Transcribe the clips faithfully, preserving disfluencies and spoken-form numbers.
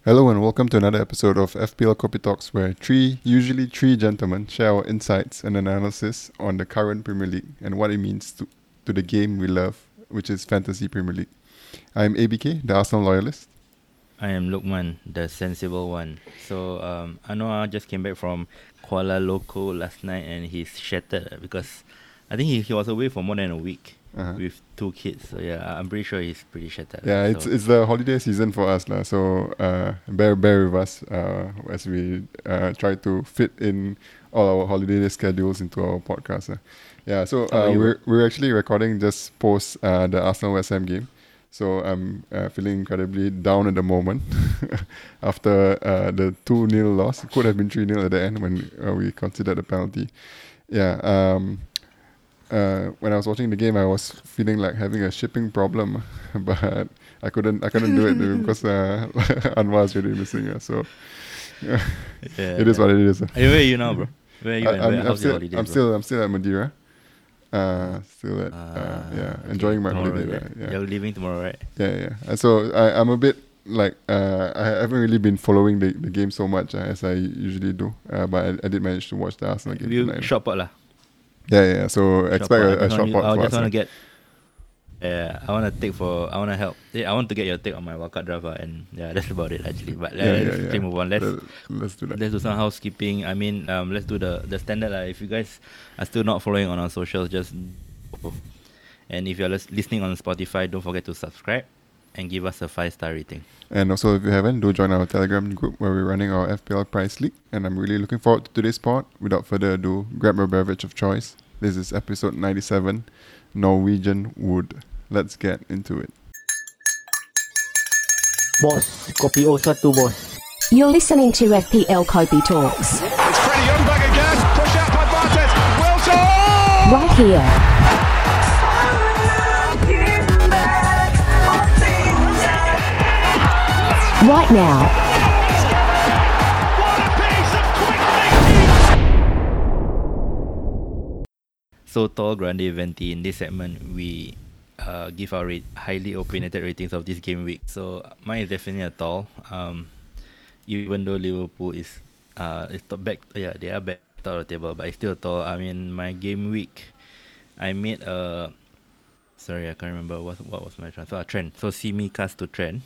Hello and welcome to another episode of F P L Copy Talks, where three, usually three gentlemen share our insights and analysis on the current Premier League and what it means to, to the game we love, which is Fantasy Premier League. I'm A B K, the Arsenal loyalist. I am Lukman, the sensible one. So um, Anwar just came back from Kuala Lumpur last night and he's shattered because I think he, he was away for more than a week Uh-huh. with two kids. So yeah, I'm pretty sure he's pretty shattered. Yeah, it's so. it's the holiday season for us, lah. So uh, bear bear with us uh, as we uh, try to fit in all our holiday schedules into our podcast. Uh. Yeah, so uh, we're we're actually recording just post uh, the Arsenal West Ham game. So I'm uh, feeling incredibly down at the moment after uh, the two nil loss. It could have been three nil at the end when uh, we considered the penalty. Yeah. Um, Uh, when I was watching the game, I was feeling like having a shipping problem, but I couldn't. I couldn't do it because uh, Anwar is really missing. Uh, so yeah, yeah, it is what it is. Hey, where are you now, bro? Where are you? I, and I'm, where, I'm how's still. your holiday, I'm bro? still. I'm still at Madeira. Uh, still at. Uh, Ah, yeah, okay. enjoying my Tomorrow, holiday. is Right? it? Yeah. You're leaving tomorrow, right? Yeah, yeah. And so I, I'm a bit like uh, I haven't really been following the, the game so much uh, as I usually do. Uh, but I, I did manage to watch the Arsenal game You tonight. short pot lah. Yeah, yeah. So Short expect pot. a, a I just short want, pot I for just us. want uh. to get. Yeah, I want to take for. I want to help. Yeah, I want to get your take on my wildcard draft, uh, and yeah, that's about it actually. But Yeah, let's yeah, yeah. quickly move on. Let's Let- let's do that. let's do some housekeeping. I mean, um, let's do the the standard. Uh, if you guys are still not following on our socials, just and if you're lis- listening on Spotify, don't forget to subscribe and give us a five star rating. And also, if you haven't, do join our Telegram group where we're running our F P L Prize League. And I'm really looking forward to today's pod. Without further ado, grab your beverage of choice. This is episode ninety-seven, Norwegian Wood. Let's get into it. Bos, kopi O satu bos. You're listening to F P L Kopi Talks, It's Freddie Youngberg again. Push out by Bartes. Wilson! right here. Right now. What a piece of quick thinking! So tall, grande, venti. In this segment, we uh, give our rate, highly opinionated ratings of this game week. So mine is definitely a tall. Um, even though Liverpool is uh is top back, yeah, they are back top of the table, but it's still a tall. I mean, my game week, I made a. Sorry, I can't remember what what was my transfer. A trend. So Simi cast to trend.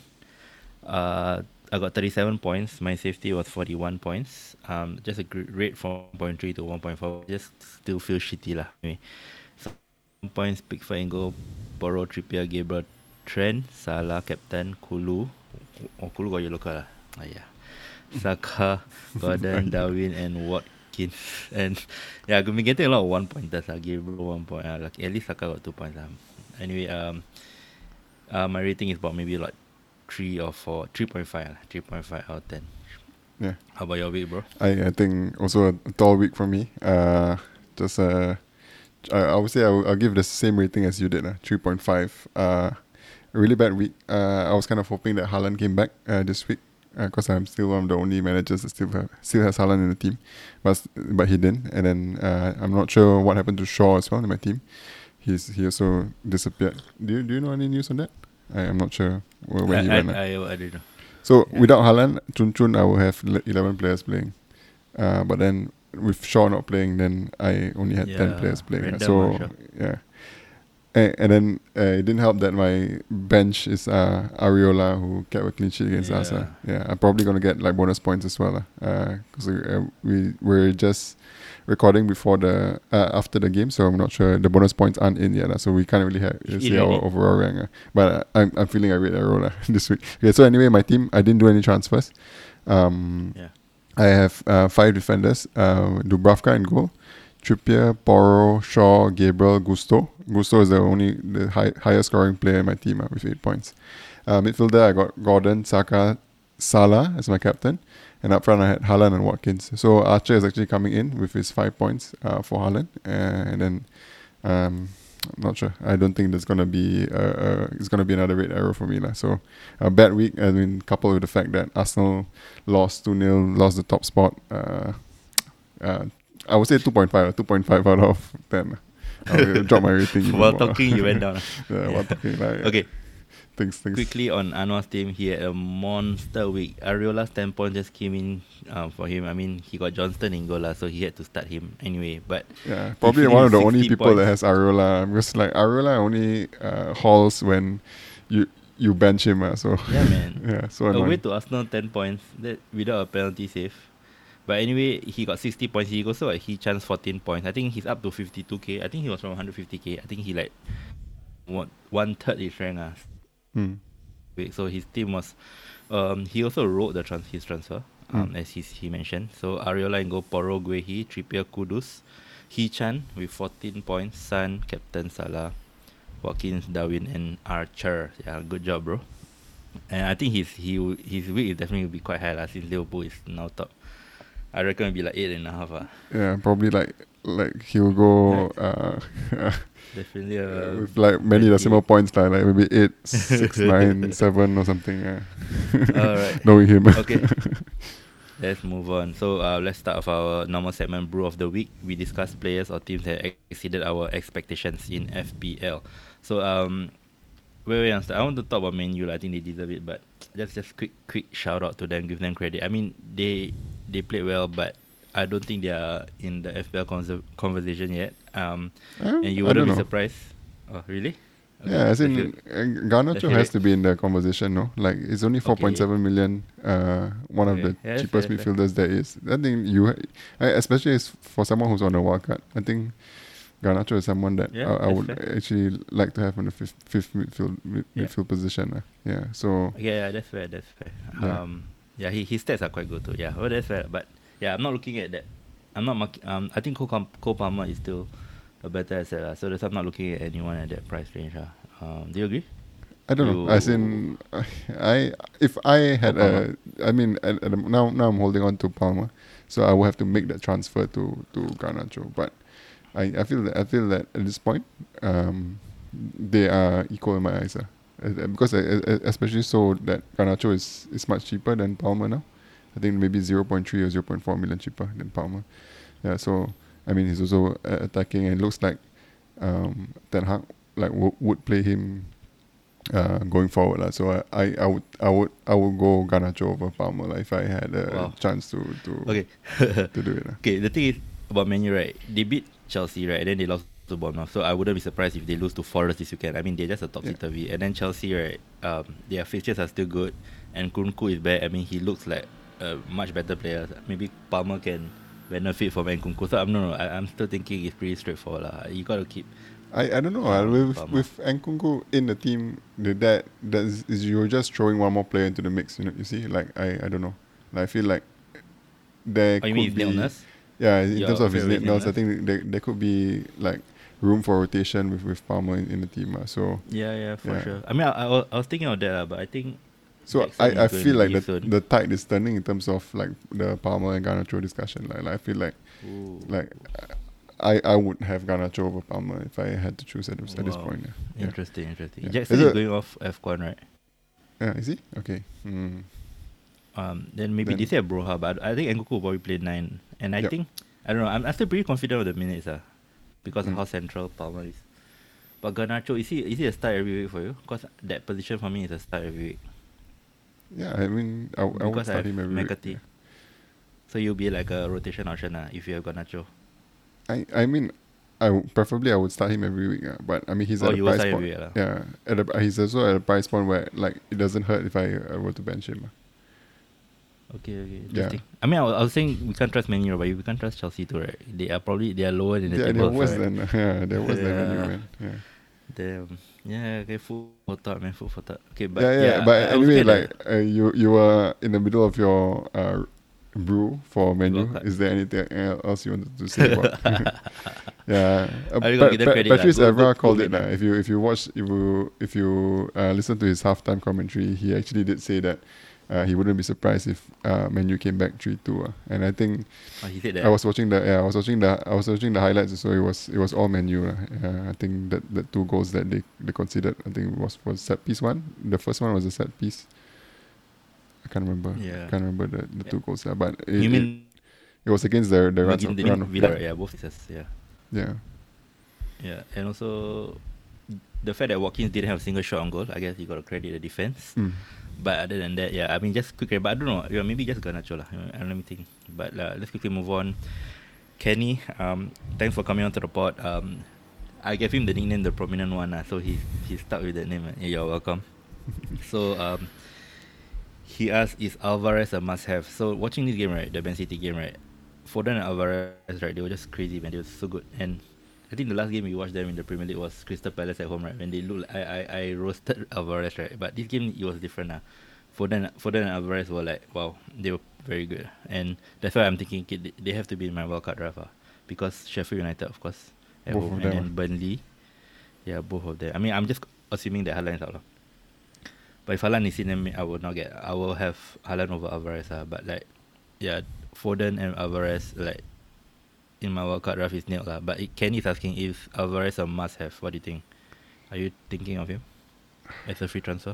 Uh, I got thirty-seven points. My safety was forty-one points. Um, just a gr- rate from one point three to one point four. Just still feel shitty lah. Anyway, so one points. Pickford and goal. Porro, Trippier, Gabriel, Trent, Salah, captain, Kulu. Oh, Kulu got yellow card lah. Ah, yeah. Saka, Gordon, Darwin, and Watkins. And yeah, I've been getting a lot of one pointers. I gave one point. Uh, like, at least Saka got two points. Um. Anyway, um, uh, my rating is about maybe like three or four, three point five, uh, three point five out of ten. Yeah. How about your week, bro? I, I think also a tall week for me. Uh, just uh, I, I would say I will, I'll give the same rating as you did, uh, three point five. Uh, a really bad week. Uh, I was kind of hoping that Haaland came back uh, this week because uh, I'm still one of the only managers that still have, still has Haaland in the team, but but he didn't. And then uh, I'm not sure what happened to Shaw as well in my team. He's he also disappeared. Do you do you know any news on that? I am not sure where, where I, he I, went. uh. I, I don't know. So Yeah. without Haaland, Chun Chun, I will have le- eleven players playing. Uh, but then with Shaw not playing, then I only had ten Yeah, players playing. uh, random So one, Shaw. yeah, and, and then uh, it didn't help that my bench is uh, Ariola, who kept a clean sheet against us. Uh. Yeah, I'm probably gonna get like bonus points as well. Because uh, we, uh, we we're just recording before the uh, after the game, so I'm not sure the bonus points aren't in yet. Uh, so we can't really have Is see it our ready? overall rank. Uh. But uh, I'm I'm feeling I rate Ariola this week. Okay, so anyway, my team, I didn't do any transfers. Um, Yeah. I have uh, five defenders. Uh, Dubravka in goal. Trippier, Porro, Shaw, Gabriel, Gusto. Gusto is the only the high, highest scoring player in my team uh, with eight points. Uh, midfielder, I got Gordon, Saka, Salah as my captain. And up front, I had Haaland and Watkins. So Archer is actually coming in with his five points uh, for Haaland. Uh, and then, um, I'm not sure. I don't think there's going to be uh, uh, it's going to be another red arrow for me. lah. So a bad week, I mean, coupled with the fact that Arsenal lost two nil, lost the top spot. Uh, uh, I would say two point five, two point five out of ten. I will drop my rating. even While more. talking, you went down. yeah, while talking. Like, Okay. Thanks, thanks. quickly on Anwar's team, he had a monster week. Ariola's ten points just came in um, for him. I mean, he got Johnston in goal, lah, so he had to start him anyway. But Yeah, he probably finished one of the with only sixty people that points. has Areola, because like Areola only uh, hauls when you you bench him. Uh, so Yeah, man. yeah, so Away annoying. to Arsenal, ten points that without a penalty save. But anyway, he got sixty points. He also like, he chanced fourteen points. I think he's up to fifty-two K. I think he was from one hundred fifty K. I think he like one, one third his rank. Uh, Mm. week. So his team was. Um, he also wrote the trans- his transfer, um, Mm. as he, he mentioned. So Areola and go Poro, Guehi, Trippier, Kudus, Hee-chan with fourteen points, Son, Captain Salah, Watkins, Darwin, and Archer. Yeah, good job, bro. And I think his he w- his week is definitely will be quite high lah, since Liverpool is now top. I reckon it'll be like eight and a half. Uh. Yeah, probably like like he'll go uh, Definitely uh, with like many twenty. decimal points, like, like maybe eight, six, nine, seven or something. Yeah. Alright. Knowing him. Okay. Let's move on. So uh, let's start with our normal segment, Brew of the Week. We discuss players or teams that exceeded our expectations in F P L. So um, wait, wait, I'm start. I want to talk about Man U. I think they deserve it, but just just quick quick shout out to them, give them credit. I mean, they they played well, but I don't think they are in the F P L conser- conversation yet. Um, Uh, and you I wouldn't don't be know. surprised. Oh, really? Okay, Yeah, as let's in hear- uh, Garnacho let's hear has it. to be in the conversation, no? Like it's only four point seven million. Uh, one of Okay. the Yeah, that's cheapest fair, that's fair. midfielders there is. I think you, ha- I, especially as for someone who's on a wild card, I think Garnacho is someone that Yeah, I, I that's would fair. actually like to have in the fifth, fifth midfield mid, Yeah. midfield position. Uh. Yeah, so Yeah, yeah, that's fair. That's fair. Yeah. Um, yeah, he, his stats are quite good too. Yeah, well, that's fair. But yeah, I'm not looking at that. I'm not. Mark- um, I think Cole, Com- Cole Palmer is still a better asset. Uh, so that's why I'm not looking at anyone at that price range. Uh. Um, do you agree? I don't know. As in, I if I had a, I mean, at, at the, now now I'm holding on to Palmer, so I will have to make that transfer to to Garnacho. But I, I feel that I feel that at this point, um, they are equal in my eyes. Uh. Uh, Because uh, uh, especially so that Garnacho is, is much cheaper than Palmer now. I think maybe zero point three or zero point four million cheaper than Palmer. Yeah, so I mean he's also uh, attacking, and it looks like um, Ten Hag like w- would play him uh, going forward. Uh. So I, I, I would I would I would go Garnacho over Palmer like, if I had a Wow. chance to to Okay. to do it. Uh. Okay. The thing is about Man U, right? They beat Chelsea, right? And then they lost to Bournemouth. So I wouldn't be surprised if they lose to Forest this weekend. I mean, they're just a topsy turvy. And then Chelsea, right? Um, their fixtures are still good, and Nkunku is back. I mean, he looks like a much better player. Maybe Palmer can benefit from Nkunku. So I'm no, no. I, I'm still thinking it's pretty straightforward. lah. You got to keep. I, I don't know. Uh, Um, with Palmer. with Nkunku in the team, the, that that is, is you're just throwing one more player into the mix. You know, you see, like I, I don't know. Like, I feel like there Oh, you could mean his be nailness? yeah in Your terms of his favorite nailness, I nailness? think there there could be like room for rotation with with Palmer in, in the team. Uh, so Yeah, yeah, for Yeah. sure. I mean, I, I, wa- I was thinking of that, lah, but I think so Jackson I, is I going feel to like leave the soon. the tide is turning in terms of like the Palmer and Garnacho discussion. Like, like I feel like Ooh. like I I would have Garnacho over Palmer if I had to choose at this, at this Wow. point. Yeah. Yeah. Interesting, interesting. Yeah. Jackson Is is it- going off F one, right? Yeah, is he? Okay. Mm. Um, then maybe Then- they say Broha, but I think Nkunku will probably play nine, and I Yep. think I don't know. I'm, I'm still pretty confident of the minutes, uh, because Mm. of how central Palmer is. But Garnacho, is he is he a start every week for you? Because that position for me is a start every week. Yeah, I mean, I, I would Because I start have him every week. McCarthy. So you'll be like a rotation option, uh, if you have Garnacho. I, I mean, I w- preferably I would start him every week. Uh, but I mean, he's Oh, at a you will price start point. every week, lah. Yeah, at a, he's also at a price point where like it doesn't hurt if I, I were to bench him. Uh. Okay, okay, Yeah. interesting. I mean, I was, I was saying we can't trust Man U, but we can't trust Chelsea too, right? They are probably they are lower in the Yeah, table. they're also, worse right? than yeah, they're worse than Man U, Yeah. man. Yeah. Damn. Yeah, okay, food for thought, man, food for thought. Okay, but yeah, yeah, yeah, But I- I was anyway, looking at like uh, you you were in the middle of your uh, brew for menu. World Cup. Is there anything else you wanted to say about? yeah, uh, I gotta give them credit lah. Patrice Good- Evra good- called good it. Uh, win. if you if you watch if you if you uh, listen to his halftime commentary, he actually did say that uh, he wouldn't be surprised if uh, Man U came back three two. Uh. And I think Oh, he said that. I was watching the yeah I was watching the I was watching the highlights. So it was it was all Man U. Uh. Uh, I think that the two goals that they, they considered, I think was was set piece one. The first one was a set piece. I can't remember. Yeah. I can't remember the, the Yeah. two goals. Uh, but it, you it, mean it was against the the run against of, the run of Villa, play. right? Yeah, both pieces. Yeah, Yeah. yeah, and also the fact that Watkins didn't have a single shot on goal, I guess you got to credit the defense. Mm. But other than that, yeah, I mean, just quickly, but I don't know, yeah, maybe just Garnacho lah. Uh, Let me think. But uh, let's quickly move on. Kenny, um, thanks for coming onto the pod. Um, I gave him the nickname, the prominent one, uh, so he's he's stuck with that name. Uh. You're welcome. So um, he asked, is Alvarez a must-have? So watching this game, right, the Man City game, right, Foden and Alvarez, right, they were just crazy, man. They were so good. And I think the last game we watched them in the Premier League was Crystal Palace at home, right? When they looked, I I, I roasted Alvarez, right? But this game it was different, uh. Foden, Foden and Alvarez were like, wow, they were very good, and that's why I'm thinking okay, they, they have to be in my wildcard draft, uh, because Sheffield United, of course, at Both home, of and them, then Burnley, yeah, both of them. I mean, I'm just assuming that Haaland is out, lah. But if Haaland is in, then I will not get. I will have Haaland over Alvarez, uh, but like, yeah, Foden and Alvarez like in my wildcard draft is nailed, lah. But it, Kenny is asking if Alvarez a must-have. What do you think? Are you thinking of him as a free transfer?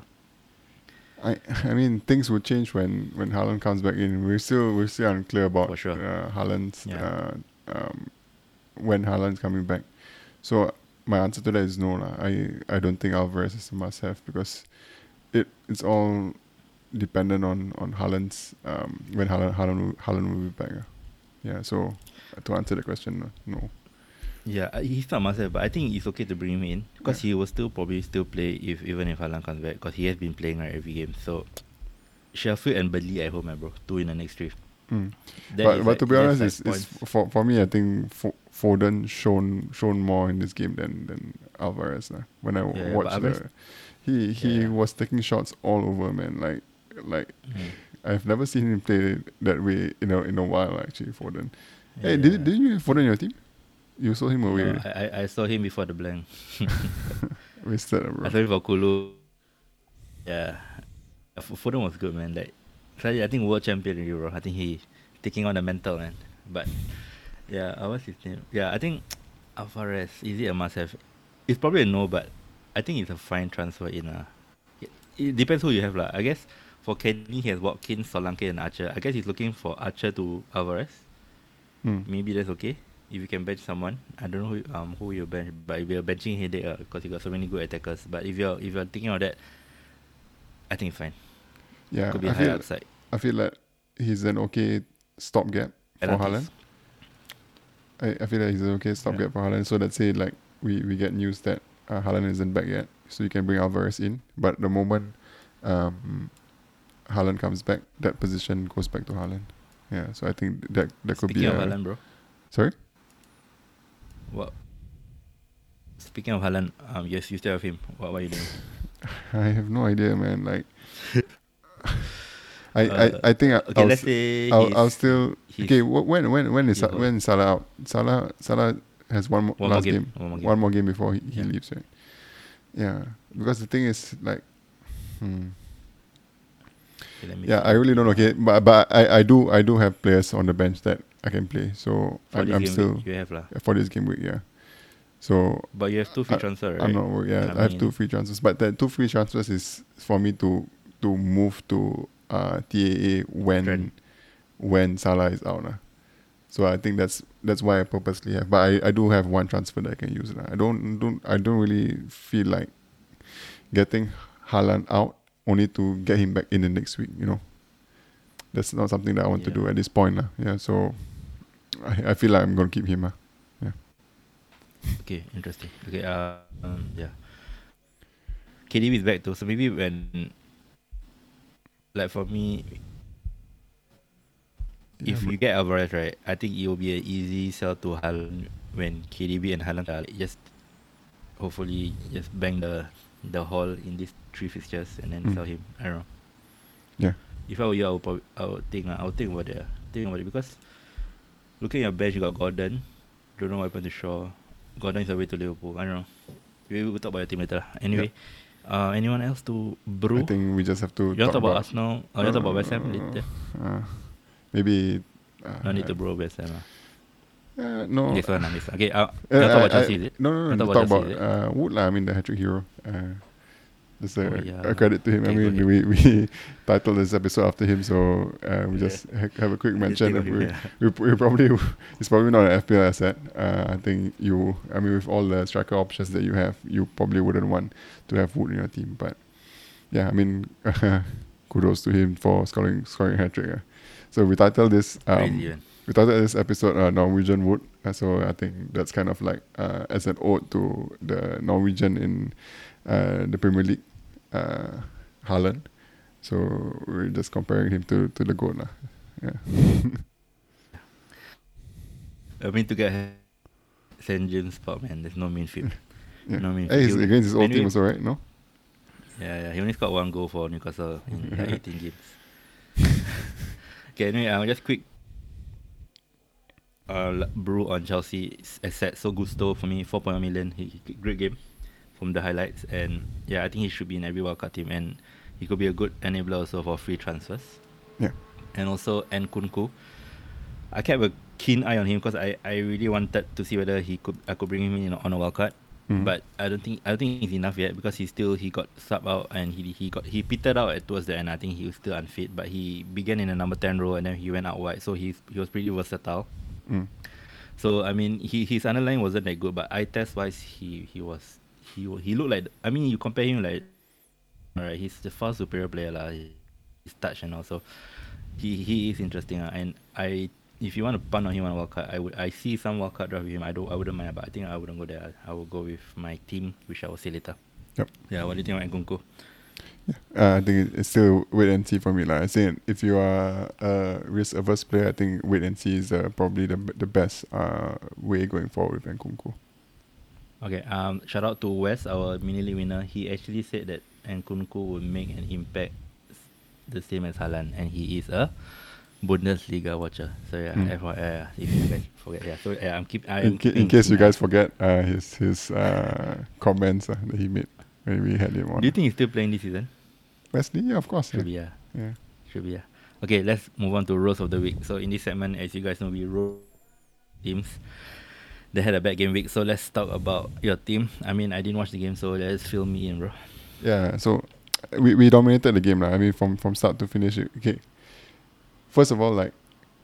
I I mean things will change when, when Haaland comes back in. We're still we're still unclear about For sure. uh, Haaland's Yeah. uh, um, when Haaland's coming back. So my answer to that is no lah. I I don't think Alvarez is a must-have because it it's all dependent on on Haaland's um, when Haaland Haaland will, Haaland will be back. Uh. Yeah. So to answer the question, no. Yeah, uh, he's not must-have, but I think it's okay to bring him in because he will still probably still play if even if Haaland comes back because he has been playing right every game. So Sheffield and Burnley at home, eh, bro, two in the next three. Mm. That But is but like- to be that's honest, like it's, it's points. for for me. I think Fo- Foden shown shown more in this game than than Alvarez. Lah. When I Yeah, but watched Alvarez- the, he he Yeah. was taking shots all over, man. Like like Mm. I've never seen him play that way in a in a while. Actually, Foden. Hey, Yeah. did did you have Foden in your team? You saw him away. No, I, I I saw him before the blank. Wasted, uh, bro. I saw him for Kulu. Yeah, F- Foden was good, man. Like, slightly, I think world champion already, bro. I think he taking on the mental, man. But yeah, uh, what's his name? Yeah, I think Alvarez, is it a must-have? It's probably a no, but I think it's a fine transfer in. Uh. It, it depends who you have, lah. I guess for Kenny, he has Watkins, Solanke, and Archer. I guess he's looking for Archer to Alvarez. Hmm. Maybe that's okay. If you can bench someone, I don't know who um who you bench, but if you're benching headache, uh, because you got so many good attackers. But if you're if you're thinking of that, I think it's fine. Yeah, Could be I high feel upside. I feel like he's an okay stopgap for Penalties. Haaland. I, I feel like he's an okay stopgap for Haaland. So let's say like we, we get news that uh, Haaland isn't back yet, so you can bring Alvarez in. But the moment um, Haaland comes back, that position goes back to Haaland. Yeah, so I think that that could Speaking be of a, Haaland, bro. sorry. What? Speaking of Haaland, um, yes, you still have him. What, what are you doing? I have no idea, man. Like, I, Uh, I, I think I, Okay, I'll, let's s- say I'll, he's- I'll still he's- okay. wh- When when when is he's Sa- when is Salah out? Salah Salah has one more One more last game, game, one more game. one more game before he, he Yeah. leaves, right? Yeah, because the thing is like, hmm, Okay, let me yeah, see. I really don't know. Okay, but but I, I do I do have players on the bench that I can play, so For I'm, this I'm game still week, you have lah. for this game week. Yeah, so But you have two free I- transfer, right? I'm not worried. Yeah, I I, have two mean- free transfers, but the two free transfers is for me to to move to uh, T A A when Trent. when Salah is out. lah. So I think that's that's why I purposely have. But I, I do have one transfer that I can use. lah. I don't don't I don't really feel like getting Haaland out only to get him back in the next week. You know, that's not something that I want to Yeah. do at this point. lah. Yeah, so I, I feel like I'm gonna keep him. lah. Okay, interesting. Okay, uh, um, yeah. K D B is back too, so maybe when, like for me, if Yeah, you get Alvarez right, I think it will be an easy sell to Haaland when K D B and Haaland are like just hopefully just bang the the haul in these three fixtures and then Mm. sell him. I don't know. Yeah. If I were you, I would, prob- I would think uh, I would think about it. uh, Think about it because looking at your bench, you got Gordon. Don't know what happened to Shaw. Gordon is away to Liverpool. I don't know. We will talk about your team later. lah. Anyway, uh, anyone else to brew? I think we just have to. You want to talk about about Arsenal? Or you want to talk about West Ham later? Uh, maybe. Uh, No need to bro West Ham. lah. Uh, no. Next one, lah, next one. Okay, uh, Uh, you want to talk about I- Chelsea, I- is it? No, no, no. You Talk talk about, about Chelsea, is it? uh, Wood lah. I mean, the hat-trick hero. Uh, Just a, Oh, yeah. a credit to him. I Okay, go mean, we, we titled this episode after him, so uh, we Yeah. just ha- have a quick Just mention. think That of we, him, yeah. we, we probably it's probably not an F P L asset. Uh, I think you, I mean, with all the striker options that you have, you probably wouldn't want to have Wood in your team. But yeah, I mean, kudos to him for scoring scoring a hat trick. Uh. So we titled this. Um, Crazy, man. we titled this episode uh, Norwegian Wood. Uh, so I think that's kind of like uh, as an ode to the Norwegian in uh, the Premier League, uh, Haaland. So we're just comparing him to, to the goal. Lah. Yeah. I mean, to get Saint James Park, man, there's no midfield. yeah. No midfield. Hey, he's He- against his old anyway, team also, right? No? Yeah, yeah. He only scored one goal for Newcastle in like eighteen games. Okay, anyway, uh, just quick uh, l- brew on Chelsea's asset. So Gusto, for me, four point one million. He, he great game from the highlights, and yeah, I think he should be in every wildcard team, and he could be a good enabler also for free transfers. Yeah. And also Nkunku. I kept a keen eye on him because I, I really wanted to see whether he could I could bring him in on a wildcard. Mhm. But I don't think I don't think it's enough yet because he still he got sub out and he he got he petered out at towards the end. I think he was still unfit, but he began in the number ten role and then he went out wide, so he's he was pretty versatile. Mm. So I mean, he his underlying wasn't that good, but eye test wise, he he was he wa- he looked like. I mean, you compare him like, alright, he's the far superior player lah. His touch and also, he he is interesting ah. And I, if you want to punt on him on wildcard, I would I see some wildcard draft with him. I don't I wouldn't mind, but I think I wouldn't go there. I will go with my team, which I will say later. Yep. Yeah. What do you think about Nkunku? Uh, I think it's still wait and see for me. Like I say, if you are a risk averse player, I think wait and see is uh, probably the the best uh, way going forward with Nkunku. Okay. Um. Shout out to Wes, our mini league winner. He actually said that Nkunku would make an impact s- the same as Haaland, and he is a Bundesliga watcher. So yeah, Mm. F Y I, uh, if you guys forget, yeah. So yeah, I'm keep. I In, am ca- in keeping case you keen eye. guys forget uh, his his uh, comments uh, that he made when we had him on. Do you think he's still playing this season? Wesley? Yeah, of course. Should Yeah. be yeah. yeah. Should be yeah. Okay, let's move on to roast of the week. So in this segment, as you guys know, we roast teams that had a bad game week. So let's talk about your team. I mean, I didn't watch the game, so let's fill me in, bro. Yeah, so we, we dominated the game. Lah. I mean, from, from start to finish. it- Okay. First of all, like,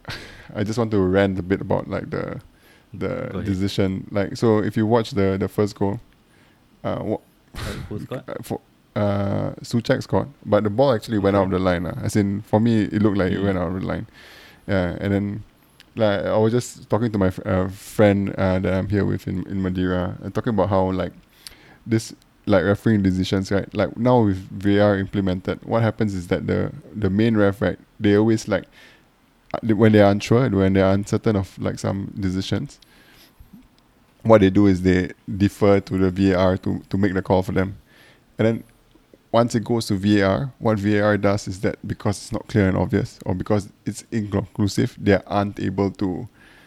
I just want to rant a bit about like the Go the ahead. decision. Like, so if you watch the, the first goal, uh, wha- Sorry, who scored? uh, for uh, Suchek scored, but the ball actually went out of the line. Uh. As in, for me, it looked like it Mm. went out of the line. Yeah, and then like I was just talking to my f- uh, friend uh, that I'm here with in, in Madeira, and talking about how like this like refereeing decisions, right? Like now with V R implemented, what happens is that the the main ref, right? They always like uh, they- when they are unsure, when they are uncertain of like some decisions, what they do is they defer to the V A R to to make the call for them, and then once it goes to V A R, what V A R does is that because it's not clear and obvious, or because it's inconclusive, they aren't able to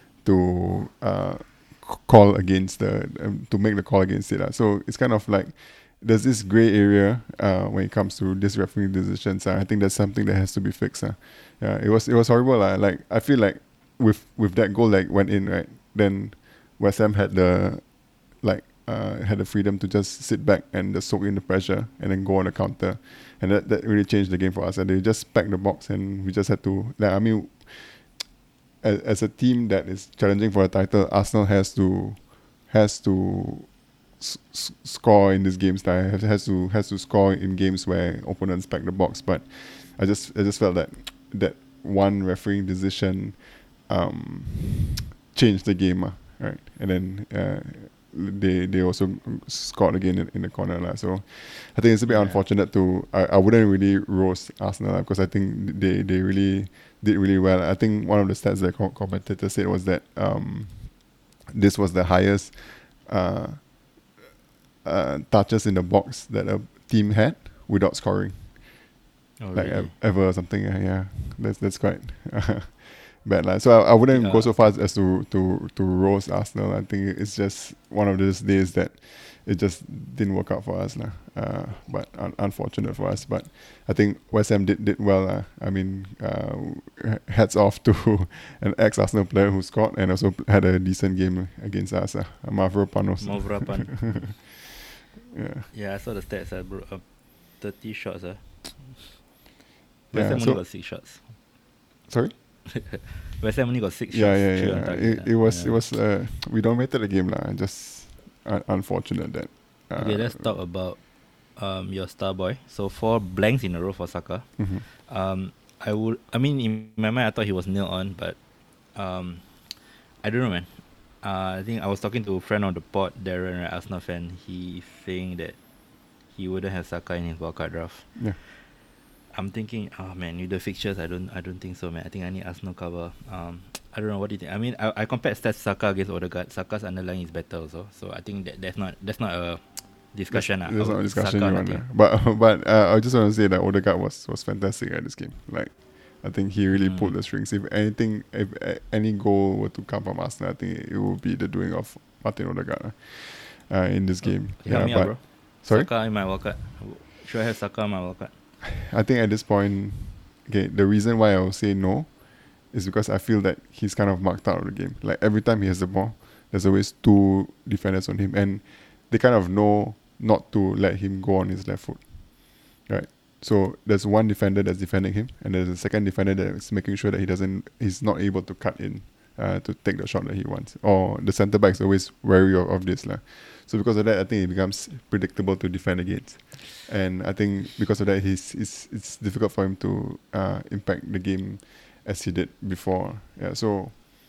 to uh, c- call against the um, to make the call against it. Uh. So it's kind of like there's this gray area uh, when it comes to this refereeing decisions. Uh. I think that's something that has to be fixed. Uh. Yeah, it was it was horrible. Uh. Like I feel like with with that goal like went in, right, then West Ham had the like uh, had the freedom to just sit back and just soak in the pressure and then go on the counter, and that, that really changed the game for us. And they just packed the box, and we just had to. Like, I mean, as, as a team that is challenging for a title, Arsenal has to has to s- s- score in these games. Like, has, has to has to score in games where opponents pack the box. But I just I just felt that that one refereeing decision um, changed the game. Uh, right, and then. Uh, they they also scored again in, in the corner lah. So I think it's a bit Yeah. unfortunate to I, I wouldn't really roast Arsenal lah, because I think they, they really did really well. I think one of the stats that co- commentator said was that um this was the highest uh, uh touches in the box that a team had without scoring, Oh, like really? ev- ever or something. Uh, yeah, that's that's quite bad lah. So I, I wouldn't go Yeah. so far as, as to to to roast Arsenal. I think it's just one of those days that it just didn't work out for us lah. Uh, but un- unfortunate for us. But I think West Ham did did well. Uh. I mean, uh, h- hats off to an ex-Arsenal player who scored and also had a decent game against us. Uh, Mavropanos. Mavropan. yeah. Yeah, I saw the stats. Uh, bro, uh, thirty shots. Uh. Yeah, West Ham so- only got six shots. Sorry. West Ham only got six Yeah, shots. yeah, three on yeah. target, It, uh. it was, Yeah. it was. Uh, we dominated the game, lah. Just un- unfortunate that. Uh, Okay, let's talk about um your star boy. So four blanks in a row for Saka. mhm. Um, I would. I mean, in my mind, I thought he was nil on, but um, I don't know, man. Uh, I think I was talking to a friend on the pod, Darren, right, Arsenal fan. He's saying that he wouldn't have Saka in his wildcard draft. Yeah. I'm thinking, oh man, with the fixtures, I don't, I don't think so, man. I think I need Arsenal cover. Um, I don't know. What do you think? I mean, I, I compared stats Saka against Odegaard. Saka's underlying is better also, so I think that that's not that's not a discussion. There's, ah. there's Oh, not a discussion Saka you want, nothing. uh, but but uh, I just want to say that Odegaard was was fantastic at this game. Like, I think he really Mm. pulled the strings. If anything, if uh, any goal were to come from Arsenal, I think it would be the doing of Martin Odegaard uh, uh, in this game. Help me out, but bro. sorry, Saka in my wildcard. Should I have Saka in my wildcard? I think at this point, okay, the reason why I will say no is because I feel that he's kind of marked out of the game. Like every time he has the ball, there's always two defenders on him, and they kind of know not to let him go on his left foot, right? So there's one defender that's defending him, and there's a second defender that's making sure that he doesn't, he's not able to cut in uh, to take the shot that he wants. Or the centre back is always wary of, of this, lah. So because of that, I think it becomes predictable to defend against, and I think because of that, he's, it's it's difficult for him to uh, impact the game as he did before. Yeah. So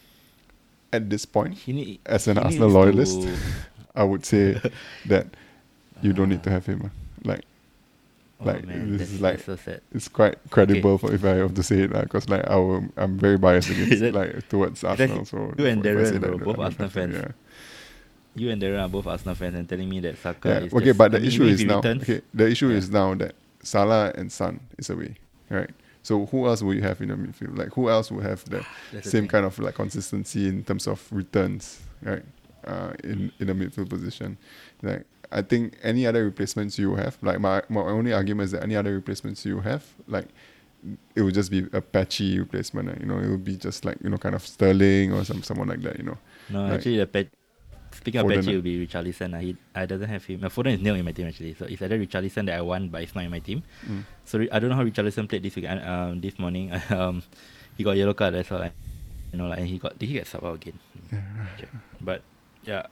at this point, He need, as an he Arsenal needs loyalist, to- I would say that you don't need to have him. ah. Like Oh, like, man, this that's, is like- that's so sad. it's quite credible for if I have to say it, because like I will, I'm very biased against That- like towards Arsenal. So you and if I say Darren, bro, that, both I don't Arsenal have to, fans. Yeah. You and Darren are both Arsenal fans and telling me that Saka Yeah. is Okay, just, but the I mean, issue even if is he now. returns- Okay, the issue Yeah. is now that Salah and Son is away, right? So who else will you have in the midfield? Like who else will have the That's the same thing. kind of like consistency in terms of returns, right? Uh, in in the midfield position, like I think any other replacements you have, like my my only argument is that any other replacements you have, like it would just be a patchy replacement. uh, You know, it would be just like you know, kind of Sterling or some someone like that. You know, No, Like, actually, the pet. Speaking of Foden, Petchy, uh, it will be Richarlison. Uh, he, I doesn't have him. Uh, Foden is nil in my team actually, so it's either Richarlison that I want, but it's not in my team. Mm. So re- I don't know how Richarlison played this week. uh, Um, this morning, um, he got a yellow card. That's all. I, you know, like and he got. Did he get sub out again? Check. But yeah.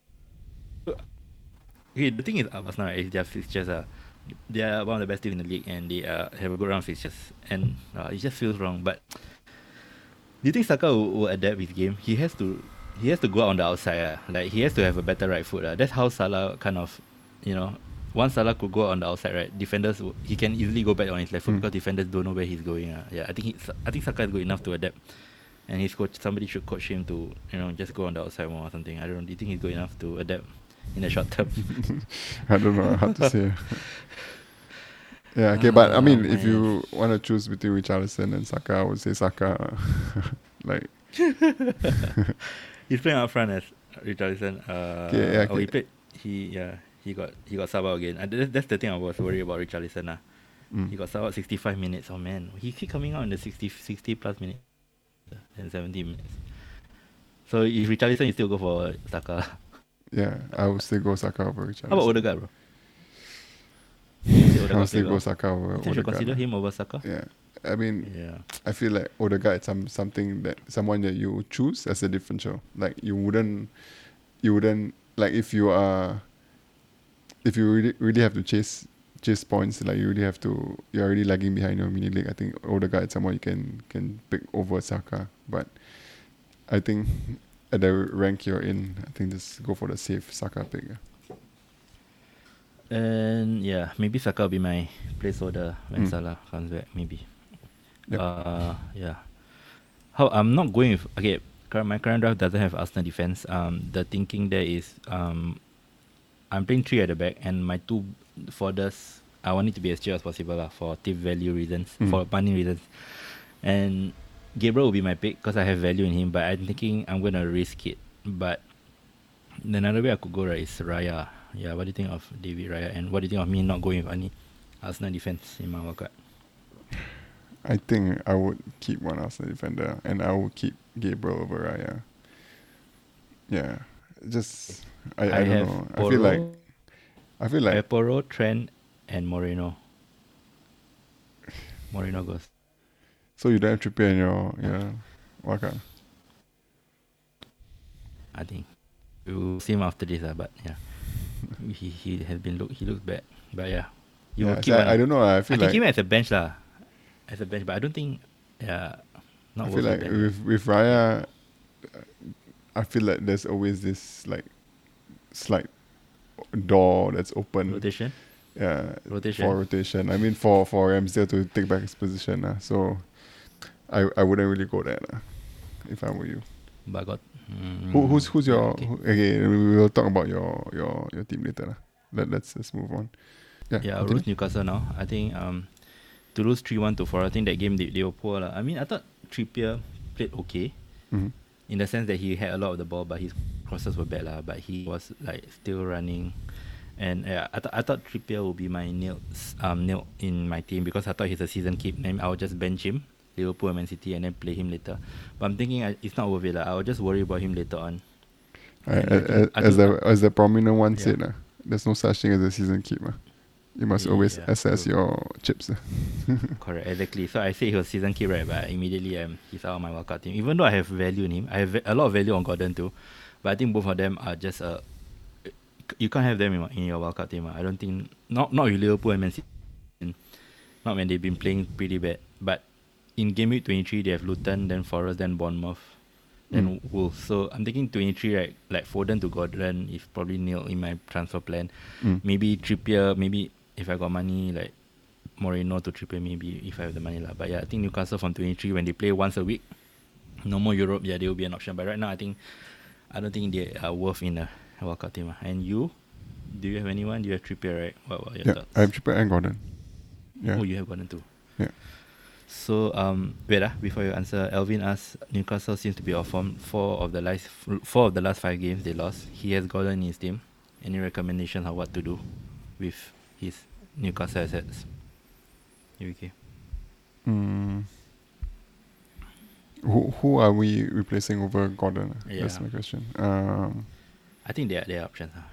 Okay, the thing is, uh, Arsenal right, is their fixtures are. They are one of the best teams in the league, and they uh, have a good round of fixtures. And uh, it just feels wrong. But do you think Saka will, will adapt his game? He has to. He has to go out on the outside. Uh. Like he has to have a better right foot. Uh. That's how Salah kind of, you know, once Salah could go out on the outside, right? Defenders, w- he can easily go back on his left foot Mm. because defenders don't know where he's going. Uh. Yeah, I think he, I think Saka is good enough to adapt, and his coach, somebody should coach him to, you know, just go on the outside more or something. I don't know. Do you think he's good enough to adapt in the short term? I don't know how to say. Yeah, okay, but I mean, Oh, if man. you want to choose between Richarlison and Saka, I would say Saka. like, He's playing up front as Richarlison. Uh, Okay, yeah, oh, he okay. played. He yeah, he got he got sub out again. Uh, that's, that's the thing I was worried about Richarlison. Uh. mm. He got sub out sixty-five minutes. Oh man, he keep coming out in the sixty, sixty plus minutes and seventy minutes. So if Richarlison, you still go for Saka. yeah, I would still go Saka over Richarlison. How about Odegaard, bro? You say I Odegaard would still play go well. Saka over You think you should Odegaard. consider him over Saka? Yeah, I mean, Yeah. I feel like Odegaard is some something that someone that you would choose as a differential. Like you wouldn't, you wouldn't like if you are, if you really really have to chase chase points. Like you really have to, you're already lagging behind your mini league. I think Odegaard is someone you can can pick over Saka. But I think at the rank you're in, I think just go for the safe Saka pick. yeah. And yeah, maybe Saka will be my placeholder when Mm. Salah comes back. Maybe. Yep. Uh, yeah. How I'm not going with okay. Current, my current draft doesn't have Arsenal defense. Um, the thinking there is um, I'm playing three at the back, and my two forwards I want it to be as cheap as possible lah, for team value reasons, Mm. for money reasons. And Gabriel will be my pick because I have value in him, but I'm thinking I'm gonna risk it. But another way I could go right is Raya. Yeah, what do you think of David Raya, and what do you think of me not going with any Arsenal defense in my wildcard? I think I would keep one Arsenal defender, and I would keep Gabriel over Raya. Yeah, just I, I, I don't have know. I feel like Porro, I feel I like have Porro, Trent, and Moreno. Moreno goes. So you don't have Trippier in your yeah wildcard. I think we'll see him after this, uh, but yeah, he he has been look he looks bad, but yeah, you Yeah, will so keep. I, I one- don't know. I I feel can like keep him as a bench lah, as a bench, but I don't think yeah, not I worth feel the like bench. with with Raya, uh, I feel like there's always this like slight door that's open. rotation. Yeah, Rotation. for rotation. I mean, for for Ramsdale to take back his position. Uh, so I I wouldn't really go there uh, if I were you. But got mm, Who who's who's yeah, your okay. who, okay? We will talk about your your your team later. Uh. Let let's let's move on. Yeah. Yeah, continue. Rose Newcastle now. I think um, to lose three one to four. I think that game they, they were poor lah. I mean, I thought Trippier played okay Mhm. in the sense that he had a lot of the ball, but his crosses were bad lah. But he was like still running, and yeah, I thought I thought Trippier would be my nail um nail in my team because I thought he's a season keep. Then I would just bench him, Liverpool and Man City, and then play him later. But I'm thinking I, it's not worth it lah. I will just worry about him later on. I, And I as, think- I as think- the as the prominent one Yeah. said, uh, there's no such thing as a season keeper. You must always Yeah, assess true. your chips. uh. Correct, exactly. So I said he was season keep, right? But immediately um, he's out of my wildcard team. Even though I have value in him, I have va- a lot of value on Gordon too. But I think both of them are just uh, you can't have them in, in your wildcard team. Uh. I don't think not not with Liverpool and Man City. Not when they've been playing pretty bad. But in game week twenty-three, they have Luton, then Forest, then Bournemouth, then Wolves. So I'm thinking twenty-three, right? Like Foden to Gordon is probably nil in my transfer plan. Mm. Maybe Trippier, maybe if I got money, like Moreno to Trippier, maybe if I have the money lah. But yeah, I think Newcastle from twenty-three when they play once a week, no more Europe, yeah, they will be an option. But right now, I think I don't think they are worth in a wildcard team. ah. And you, do you have anyone? Do you have Trippier, right? What, what are your Yeah, thoughts? I have Trippier and Gordon. Yeah. Oh, you have Gordon too. Yeah. So um, wait ah, before you answer, Elvin asks, Newcastle seems to be off form. Four of the last four of the last five games they lost. He has Gordon in his team. Any recommendations on what to do with his Newcastle assets? U K. Mm. Who who are we replacing over Gordon? uh? That's Yeah. my question. Um, I think they are they are options. ah.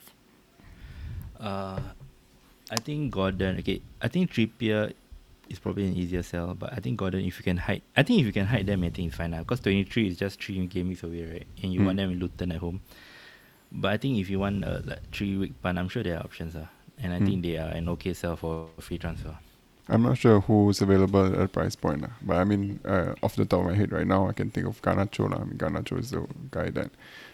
Uh, I think Gordon. Okay, I think Trippier is probably an easier sell, but I think Gordon, if you can hide, I think if you can hide them, I think it's fine now. Because twenty-three is just three game weeks away, right? And you Mm. want them in Luton at home. But I think if you want a like three week punt, I'm sure there are options. Uh, and I Mm. think they are an okay sell for free transfer. I'm not sure who's available at a price point, uh, but I mean, uh, off the top of my head right now, I can think of Garnacho. lah. I mean, Garnacho is the guy that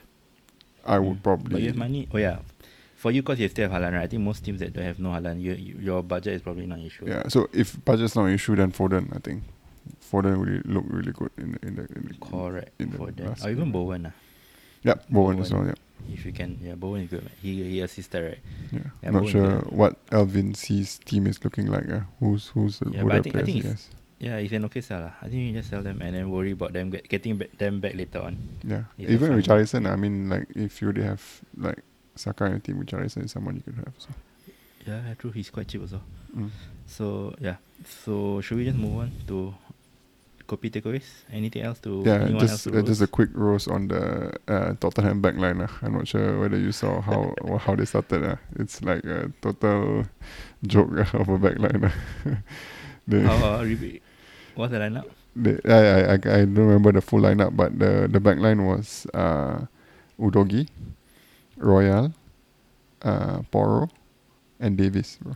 I would Mm. probably. But you have money. Oh yeah. For you, because you still have Haaland, right? I think most teams that don't have no Haaland, you, you, your budget is probably not an issue. Yeah, so if budget's not an issue, then Foden, I think. Foden really look really good in the in the, in the Correct. in the For them. last Or even game. Bowen. Uh. Yeah, Bowen as well. Bowen. Yeah, If you can, yeah, Bowen is good. Man. He he assisted, right? yeah. Yeah, not Bowen sure good. what Alvin C's team is looking like. Uh. Who's who's the Yeah, who but I the think- I players think he it's- has. Yeah, it's an okay sell. lah. I think you just sell them and then worry about them get, getting ba- them back later on. Yeah, He's a even fine- Richarlison. I mean, like if you already have like Saka in your team, Richarlison is someone you could have. So. Yeah, true. He's quite cheap also. Mm. So yeah. So should we just move on to Kopi takeaways? Anything else to Yeah, anyone else just to uh, just a roast? quick roast on the uh, Tottenham backline. Uh. I'm not sure whether you saw how or how they started. Uh. It's like a total joke uh, of a backline. Uh. they, How uh, repeat? What's the lineup? they, I, I I I don't remember the full lineup, but the the backline was uh, Udogi, Royal, uh, Porro, and Davis. Bro.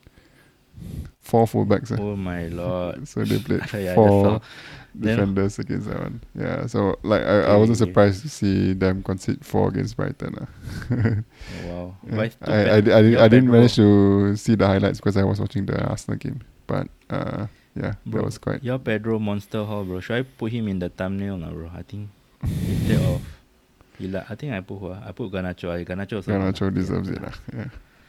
Four fullbacks. Uh. Oh my lord. So they played Yeah, I just four saw. Then- defenders against that one. Yeah, so like I, I wasn't Okay. surprised to see them concede four against Brighton. Uh. Oh, wow. Yeah. But it's too I, I, bad. I, didn't, Your I didn't Pedro- manage to see the highlights because I was watching the Arsenal game. But uh, yeah, Bro, that was quite. Your Pedro Monster Hall, bro. Should I put him in the thumbnail now, bro? I think instead of Ila, I think I put who? ah? I put Garnacho. ah. Garnacho also. Garnacho ah. deserves it. Uh. Yeah.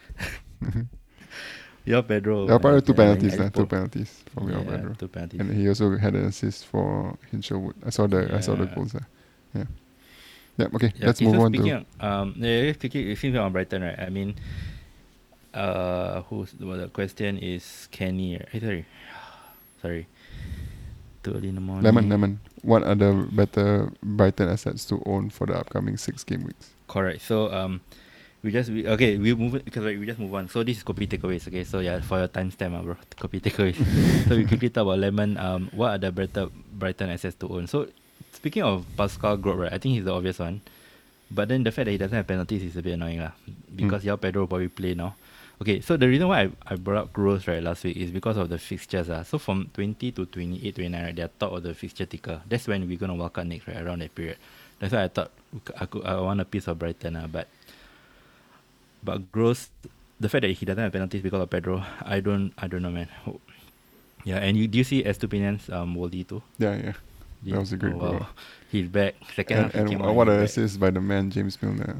Your Pedro. Yeah, probably uh, two yeah, penalties. I Uh, just two put- penalties from your yeah, Pedro. two penalties. And he also had an assist for Hinshelwood. I saw the I saw the Yeah. goals. Uh. Yeah. Yeah. Okay. Yeah, let's okay, move so on speaking to. Of, um, yeah, speaking since we're on Brighton, right? I mean, uh, who's well, the question is Kenny? Right? Eh, sorry, sorry. Too early in the morning. Lemon, Lemon. What are the better Brighton assets to own for the upcoming six game weeks? Correct. So um, we just we, okay. We move because like, we just move on. So this is Kopi takeaways. Okay, so yeah, for your timestamp, uh, bro. Kopi takeaways. So we quickly talk about Lemon. Um, what are the Brighton Brighton assets to own? So speaking of Pascal Gross, right? I think he's the obvious one. But then the fact that he doesn't have penalties is a bit annoying lah. Because mm. João Pedro will probably play now. Okay, so the reason why I, I brought up Gross right last week is because of the fixtures. Uh. So from twenty to twenty-eight, twenty-nine, right, they're top of the fixture ticker. That's when we're gonna walk out next, right, around that period. That's why I thought I could I want a piece of Brighton, uh, but but Gross, the fact that he doesn't have penalties because of Pedro, I don't I don't know, man. Yeah, and you do you see Estupinian's um worldie too? Yeah, yeah. Did, That was a great oh, goal. wow. He's back. Second And, half he and came uh, on, what he's an back. assist by the man James Milner.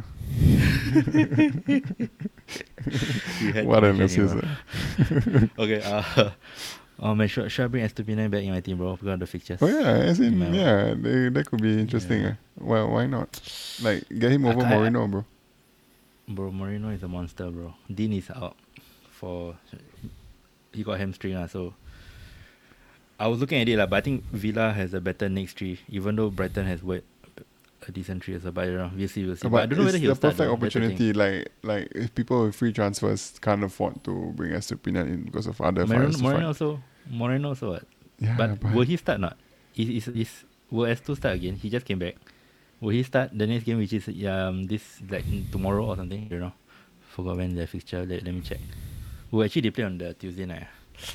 You had What to an mention assist. him, uh. bro. Okay, uh, oh man, should, should I bring Estupinian back in my team, bro? Because of the fixtures. Oh yeah, as in My- yeah, they, that could be interesting. Yeah. Uh. Well, why not? Like get him I over ca- I- Moreno, bro. Bro, Moreno is a monster, bro. Dean is out for he got hamstring, uh, so I was looking at it, like, but I think Villa has a better next three, even though Brighton has what a decent three as well. But I don't know. We'll see, we'll see. But, I don't know whether it's he'll the start. perfect though. That's the thing. opportunity. Like like if people with free transfers can't afford to bring Estupinian in because of other Moreno, fires to Moreno fight. also, Moreno also what? Yeah, but, but will he start not? Is is is will S two start again? He just came back. Will he start the next game, which is um this like tomorrow or something? I don't know. Forgot when the fixture. Let, let me check. Well, actually they play on the Tuesday night.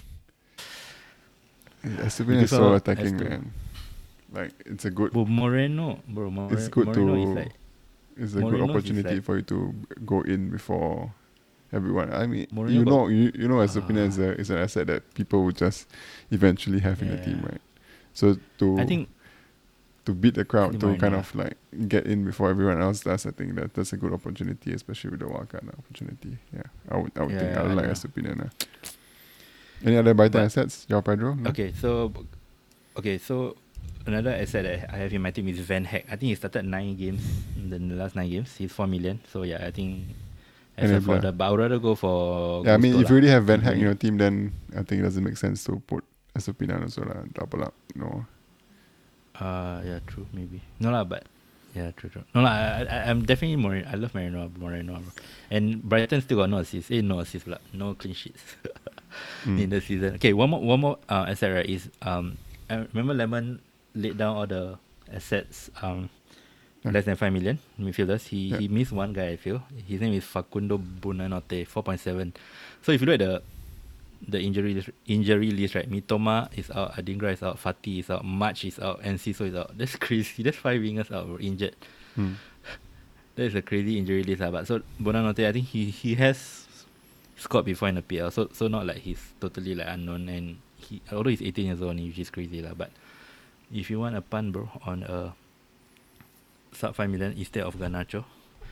Estupinian is Because so of attacking, S two. man. Like it's a good But Moreno, bro, More- it's good Moreno to is like it's a Moreno good is opportunity like- for you to go in before everyone. I mean, Moreno you got- know, you you know, Estupinian Ah. is a is an asset that people would just eventually have in the team, Yeah. right? So to I think to beat the crowd, think to kind Moreno, of like get in before everyone else does, I think that that's a good opportunity, especially with the wildcard opportunity. Yeah, I would I would think Yeah, I would I like know. Estupinian. Uh. Any other Brighton But- assets? João Pedro? No? okay, so okay, so another asset that I have in my team is Van Heck. I think he started nine games in the, in the last nine games. He's four million. So yeah, I think asset for Enabler. the but I would rather go for Yeah, I mean, Gusto if you lah. already have Van If Heck in you- your team, then I think it doesn't make sense to put Estupinian also lah, double up. No. Uh, yeah, true, maybe. No lah, but yeah, true, true. No lah, I, I, I'm definitely Moreno. I love Moreno, Moreno. bro. And Brighton still got no assists. Eh, no assists lah. No clean sheets Mm. in the season. Okay, one more, one more uh, asset right is um, I remember Lemon laid down all the assets um, Yeah. less than five million midfielders. He Yeah. he missed one guy. I feel his name is Facundo Bonanote, four point seven. So if you look at the the injury list, injury list, right? Mitoma is out, Adingra is out, Fati is out, March is out, Enciso is out. That's crazy. That's five wingers out were injured. Mm. That is a crazy injury list, lah. But so Bonanote, I think he he has scored before in the P L, so so not like he's totally like unknown. And he although he's eighteen years old, which is crazy, lah. But if you want a pun, bro, on a sub five million instead of Garnacho,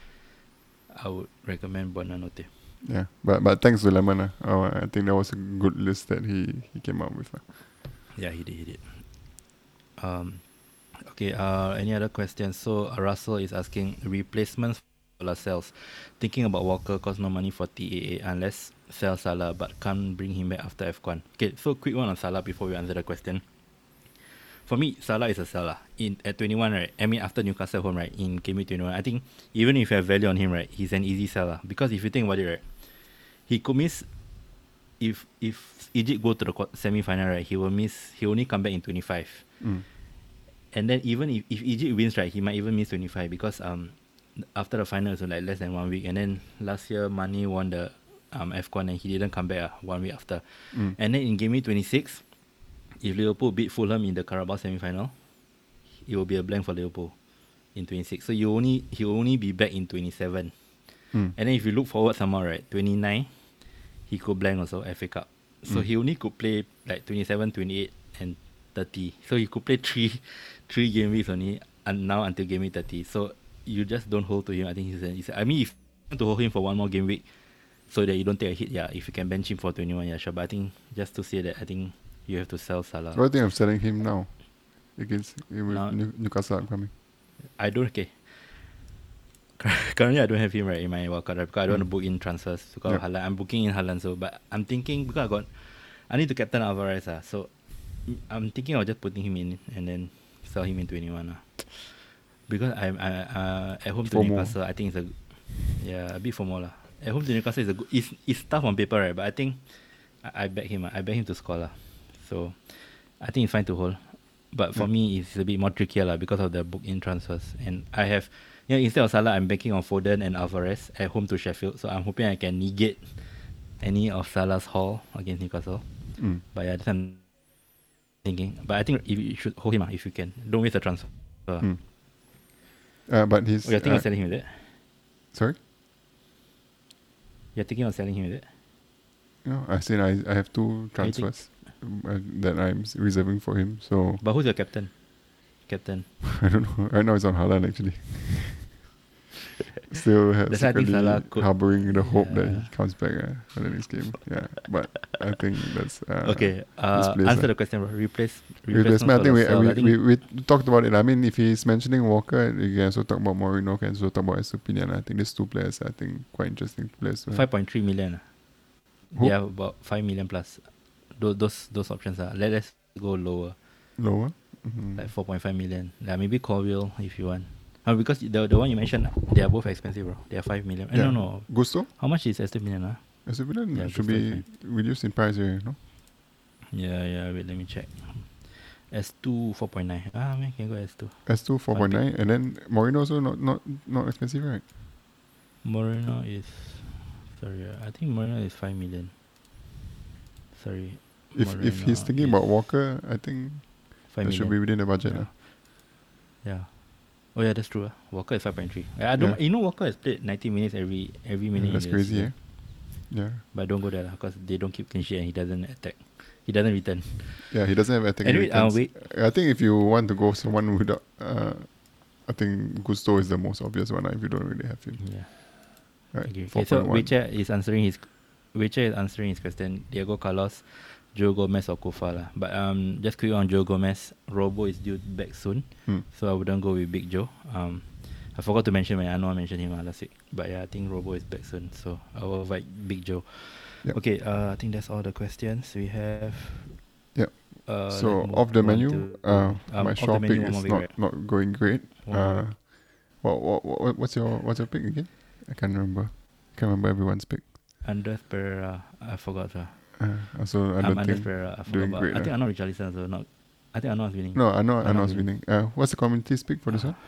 I would recommend Bonanote. Yeah, but but thanks to Lemon, uh, oh, I think that was a good list that he, he came up with. Uh. Yeah, he did, he did. Um, okay. Uh, any other questions? So uh, Russell is asking replacements for Lascelles. Thinking about Walker, cause no money for T A A unless sell Salah, but can't bring him back after F one. Okay, so quick one on Salah before we answer the question. For me, Salah is a sell lah. In at twenty-one, right? I mean, after Newcastle home, right? In Game Week twenty-one, I think even if you have value on him, right? He's an easy sell lah. Because if you think about it, right? He could miss if if Egypt go to the quart- semi-final, right? He will miss. He only come back in twenty-five. Mm. And then even if, if Egypt wins, right, he might even miss twenty-five because um after the final it's like less than one week. And then last year Mane won the um F one and he didn't come back uh, one week after. Mm. And then in Game Week twenty-six, if Liverpool beat Fulham in the Carabao semi-final, it will be a blank for Liverpool in twenty-six. So you only he will only be back in twenty-seven. Mm. And then if you look forward somehow, right, twenty-nine, he could blank also F A Cup. So Mm. he only could play like twenty-seven, twenty-eight, and thirty. So he could play three three game weeks only, and now until game week thirty. So you just don't hold to him. I think he's, a, he's a, I mean, if you want to hold him for one more game week, so that you don't take a hit, yeah. If you can bench him for twenty-one, yeah, sure. But I think just to say that, I think you have to sell Salah. What do you think of selling him now against with Now- New, Newcastle upcoming? I don't okay. Currently, I don't have him right in my wildcard right, because I don't want to Mm. book in transfers because of Yep. Haaland. I'm booking in Haaland, so but I'm thinking because I got, I need to captain Alvarez, ah. So mm, I'm thinking of just putting him in and then sell him in twenty-one, ah. Because I'm I, uh, at home to FOMO. Newcastle. I think it's a Yeah, a bit for more lah. At home to Newcastle is a good. It's, it's tough on paper, right? But I think I, I back him. ah. I back him to score lah. So I think it's fine to hold. But for Yeah. me, it's a bit more trickier lah because of the book-in transfers. And I have, you know, instead of Salah, I'm banking on Foden and Alvarez at home to Sheffield. So I'm hoping I can negate any of Salah's haul against Newcastle. Mm. But yeah, that's what I'm thinking. But I think if you should hold him ah, if you can. Don't waste the transfer. Mm. Uh, but he's. Oh, you're thinking uh, of selling him, is it? sorry? You're thinking of selling him, is it? No, I said I, I have two I think- transfers uh, that I'm s- reserving for him. So But who's your captain? Captain. I don't know. Right now it's on Haaland actually. Still have That's why I think secretly Salah could- harboring the hope that Yeah. he comes back uh, for the next game. Yeah, but I think that's uh, Okay. Uh, misplaced, answer uh. the question, bro. Replace. Replacement. I think we, for Lascelles. we, I think we, we talked about it. I mean, if he's mentioning Walker, you can also talk about Moreno, can also talk about Estupinian. I think these two players, I think, quite interesting players. to have. five point three million. ah. Who? They have about five million plus. Those those those options are. Let us go lower, Lower. Mhm. like four point five million. Like maybe Colville if you want. Uh, because the the one you mentioned, they are both expensive, bro. They are five million. Eh, Yeah. No, no. Gusto? How much is Estupinian? Ah? Estupinian Yeah, should Gusto is be reduced in price here, no? Yeah, yeah. Wait, let me check. S two four point nine. Ah, man, can go S two. S two four point nine, and then Moreno also not not not expensive, right? Moreno is. Sorry, uh, I think Moreno is five million. Sorry. If if he's Moreno thinking is about Walker, I think five that should be million. within the budget. Yeah. lah. Yeah. Oh yeah, that's true. Uh. Walker is five point three. I don't. Yeah. You know, Walker has played ninety minutes every every minute. in That's the crazy, season. eh? Yeah. But don't go there because they don't keep clean sheet and he doesn't attack. He doesn't return. Yeah, he doesn't have attacking Anyway, uh, returns. wait. I think if you want to go someone without, uh, I think Gusto is the most obvious one uh, if you don't really have him. Yeah. Right, Okay. four okay so point one. Wecha is answering his. Wecha is answering his question. Diego Carlos, Joe Gomez or Kofa lah. But um, just quick on Joe Gomez. Robo is due back soon, Hmm. so I wouldn't go with Big Joe. Um, I forgot to mention when I know I mentioned him uh, last week. But yeah, I think Robo is back soon, so I will invite Big Joe. Yep. Okay. Uh, I think that's all the questions we have. Yep. Uh, So let's off move the on menu, to- uh, um, my off the Shaw menu, pick one is more week, not, right? not going great. One Uh, more. what, what, what, what's your what's your pick again? I can't remember. Can't remember everyone's pick. Andres Pereira, I forgot. Uh, Uh, also, I I'm don't Andres think. Pereira. I forgot doing about. great, I think uh. I'm not Richarlison, so not. I think I'm not winning. No, I know, I know, Arnold it's winning. Uh, what's the community's pick for this one?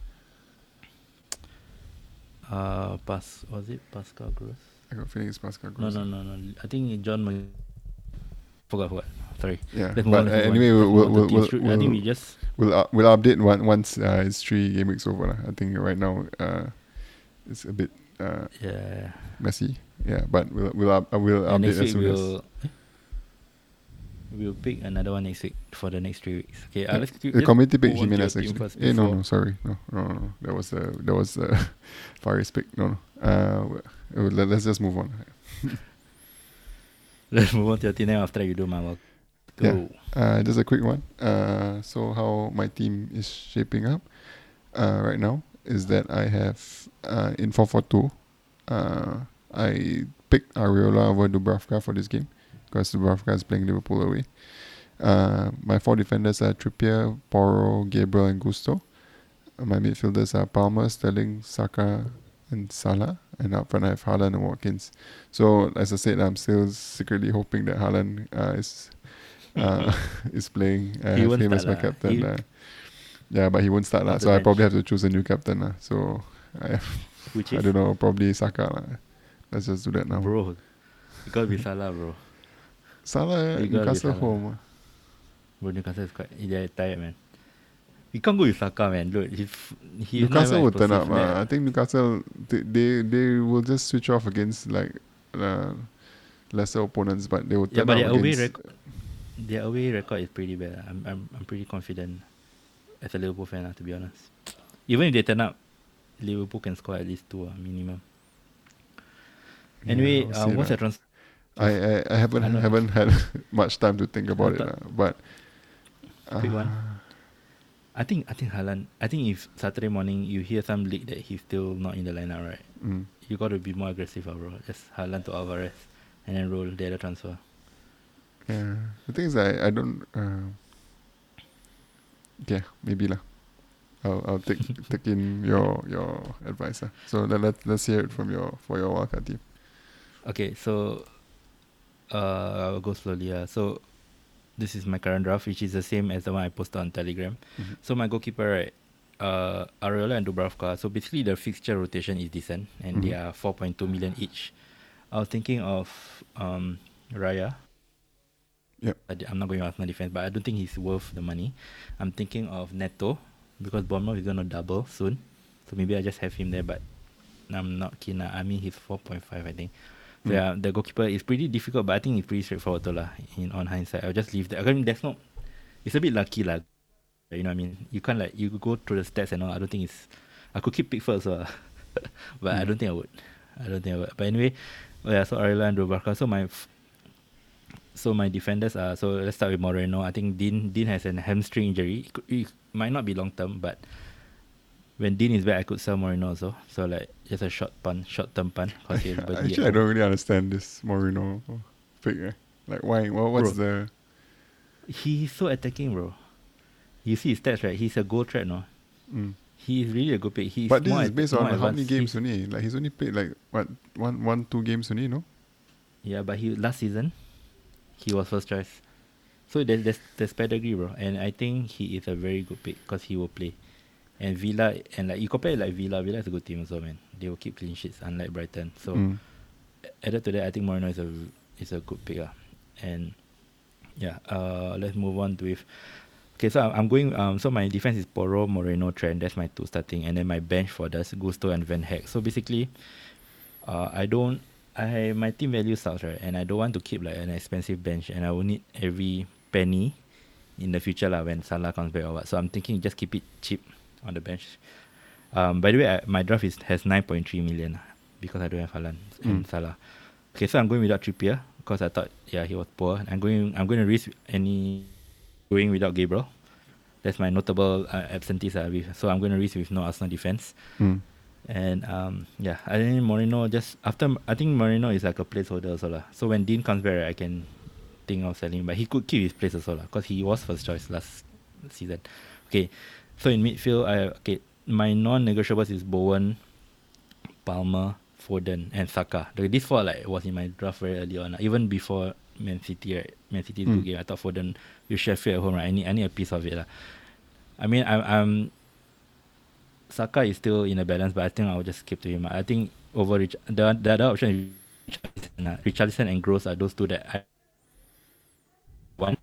Uh, Pas was it Pascal Gross? I got a feeling it's Pascal No, Gross. no, no, no. I think John. Mag- forgot, forgot. Sorry. Yeah, Let's move but on. uh, Let's move on. anyway, Let's we'll move on we'll to we'll, Team Street. we'll, I think we just. we'll, uh, we'll update one, once uh, it's three game weeks over. lah. I think right now uh, it's a bit uh, Yeah. messy. Yeah, but we'll we'll up, uh, we'll And update next as week soon as. we'll. eh? We'll pick another one next week for the next three weeks. Okay. Uh, Yeah, let's. the let's community pick move on to Jimenez your team actually. first Eh, no, before- no, sorry, no, no, no, no. That was uh, that was uh, Faris pick. No, no. Uh, w- uh, let, let's just move on. Let's move on to your team. Then after that, you do my work. Go. Uh, just a quick one. Uh, so how my team is shaping up uh, right now is that I have uh, in four four two. Uh, I picked Areola over Dubravka for this game because Dubravka is playing Liverpool away. Uh, my four defenders are Trippier, Porro, Gabriel, and Gusto. Uh, my midfielders are Palmer, Sterling, Saka, and Salah. And up front I have Haaland and Watkins. So as I said, I'm still secretly hoping that Haaland uh, is uh, is playing. I He have won't him as my start lah. captain. He- Uh, yeah, but he won't start lah. Off the So I bench. probably have to choose a new captain lah. So I, Which I is don't know, probably Saka lah. Let's just do that now. bro. You gotta be Salah, bro. Salah, You gotta be Newcastle Salah. home. ah. Bro, Newcastle is quite. They're tired, man. You can't go with Saka, man. Look, he's he's not Newcastle even will turn up. explosive, Uh, man. I think Newcastle they, they they will just switch off against like uh, lesser opponents, but they will Yeah, turn but up their away against. record, their away record is pretty bad. I'm I'm I'm pretty confident as a Liverpool fan, uh, to be honest. Even if they turn up, Liverpool can score at least two uh, minimum. Yeah, Anyway, we'll uh, see what's lah. your trans? I, I, I haven't I know. haven't had much time to think about it, thought- uh, but Quick one. uh, I think I think Haaland. I think if Saturday morning you hear some leak that he's still not in the lineup, right? mm, You got to be more aggressive, uh, bro. Just Haaland to Alvarez, and then roll the other transfer. yeah. The thing is, I I don't. Uh, yeah, maybe lah. I'll I'll take take in your your advice. Uh. So let let let's hear it from your for your wildcard team. Okay, so uh, I'll go slowly. Uh. So this is my current draft, which is the same as the one I posted on Telegram. Mm-hmm. So my goalkeeper, right, uh, Areola and Dubravka. So basically the fixture rotation is decent, and Mm-hmm. they are four point two million each. I was thinking of um, Raya. Yep. I d- I'm not going to Arsenal defense, but I don't think he's worth the money. I'm thinking of Neto because Bournemouth is going to double soon, so maybe I just have him there. But I'm not keen. Uh. I mean, he's four point five, I think. So Mm. yeah, the goalkeeper is pretty difficult, but I think it's pretty straightforward though, lah. In on hindsight, I'll just leave that. I mean, there's no. It's a bit lucky, lah. You know what I mean? You can't like you go through the stats and all. I don't think it's. I could keep Pickford as well, but I Mm. don't think I would. I don't think I would. But anyway, oh yeah. So Areola and Dubravka. So my. F- So my defenders are so let's start with Moreno. I think Dean Dean has an hamstring injury. It, could, it might not be long term, but when Dean is back, I could sell Moreno also. So like just a short pun, short term pun. Cause he has Burnley at Actually, I home. don't really understand this Moreno pick. Eh? Like why? What, what's the? He's so attacking, bro. You see his stats, right? He's a goal threat, no. Mm. He is really a good pick. He's But this more is ad- based more on how many advanced. games He's- only. Like he's only played like what one one two games only, no? Yeah, but he last season, he was first choice. So there's there's, there's pedigree, bro, and I think he is a very good pick because he will play. And Villa and like you compare it like Villa, Villa is a good team also, man. They will keep clean sheets, unlike Brighton. So Mm. added to that, I think Moreno is a is a good pick, uh. And yeah, uh, let's move on with. Okay, so I'm I'm going. Um, so my defense is Porro, Moreno, Trent. That's my two starting, and then my bench for this Gusto and Van Heck. So basically, uh, I don't. I my team value sucks, right? And I don't want to keep like an expensive bench, and I will need every penny in the future lah when Salah comes back or what. So I'm thinking just keep it cheap on the bench. Um, by the way, I, my draft is has nine point three million because I don't have Haaland and Mm. Salah. Okay, so I'm going without Trippier because I thought yeah he was poor. I'm going. I'm going to risk any going without Gabriel. That's my notable uh, absentees. Uh, with, so I'm going to risk with no Arsenal defense. Mm. And um, yeah, I think Moreno just after I think Moreno is like a placeholder also lah. So when Dean comes back, right, I can think of selling, but he could keep his place also lah because he was first choice last season. Okay, so in midfield, I okay my non-negotiables is Bowen, Palmer, Foden, and Saka. The, this four like was in my draft very early on, lah. Even before Man City, right? Man City's Mm. good game. I thought Foden with Sheffield at home, right? I need I need a piece of it lah. I mean, I'm I'm Saka is still in a balance, but I think I'll just keep to him. I think over Rich, the the other option is Richarlison, uh, Richarlison and Gross are those two that I want.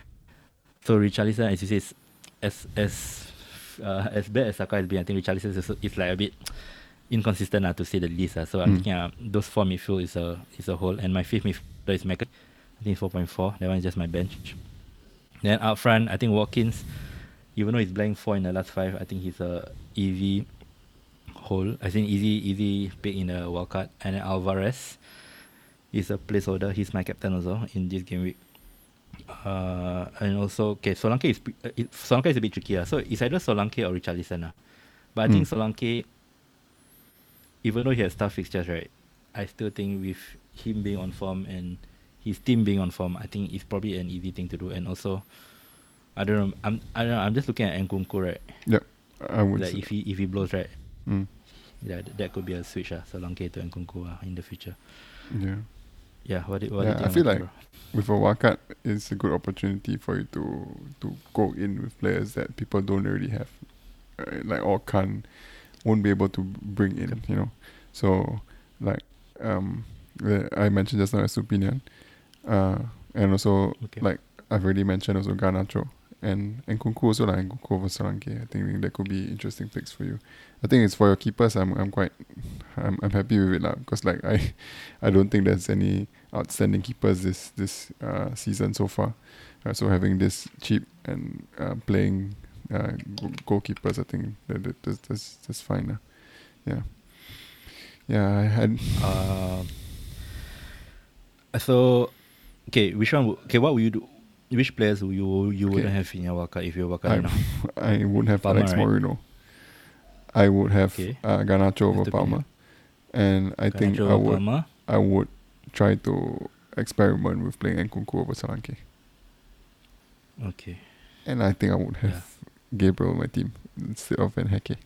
So Richarlison, as you say, is as as uh, as bad as Saka has been, I think Richarlison is, is like a bit inconsistent uh, to say the least. Uh. So I'm Mm. thinking uh, those four midfield is a is a whole, and my fifth midfielder is Mac. I think four point four. That one is just my bench. Then up front, I think Watkins, even though he's blank four in the last five, I think he's a easy hole. I think easy easy pick in the wildcard. And then Alvarez is a placeholder. He's my captain also in this game week. Uh, and also, okay, Solanke is pre- uh, it, Solanke is a bit tricky. Uh. So it's either Solanke or Richarlison. Uh. But I think Mm. Solanke, even though he has tough fixtures, right, I still think with him being on form and his team being on form, I think it's probably an easy thing to do. And also, I don't know. I'm I don't know. I'm just looking at Nkunku, right? Yep, I would. Like say. if he if he blows, right? Mm. Yeah, th- that could be a switch, uh, Solanke to Nkunku uh, in the future. Yeah. Yeah, what do, what Yeah, do you I think feel about like it, bro? with a wildcard, it's a good opportunity for you to to go in with players that people don't already have, uh, like or can't, won't be able to bring in, you know. So like um, the- I mentioned just now Estupinian, uh, and also Okay. like I've already mentioned also Garnacho and and Nkunku also like Nkunku over Solanke. I think that could be interesting picks for you. I think it's for your keepers. I'm I'm quite I'm I'm happy with it lah because like I I don't think there's any outstanding keepers this this uh, season so far. Uh, so having this cheap and uh, playing uh, go- goalkeepers, I think that, that that's, that's that's fine. Uh. Yeah, yeah. I had Um, so, okay, which one? Would, okay, what will you do? Which players will you you wouldn't Okay. have in your wildcard if you're wildcard I, right now? I would have Palmer, Alex right? Moreno. I would have Okay. uh, Garnacho over Estupinian. Palmer, and I think Garnacho I over would Palmer. I would try to experiment with playing Nkunku over Solanke. Okay. And I think I would have Yeah. Gabriel on my team instead of Van Hecke.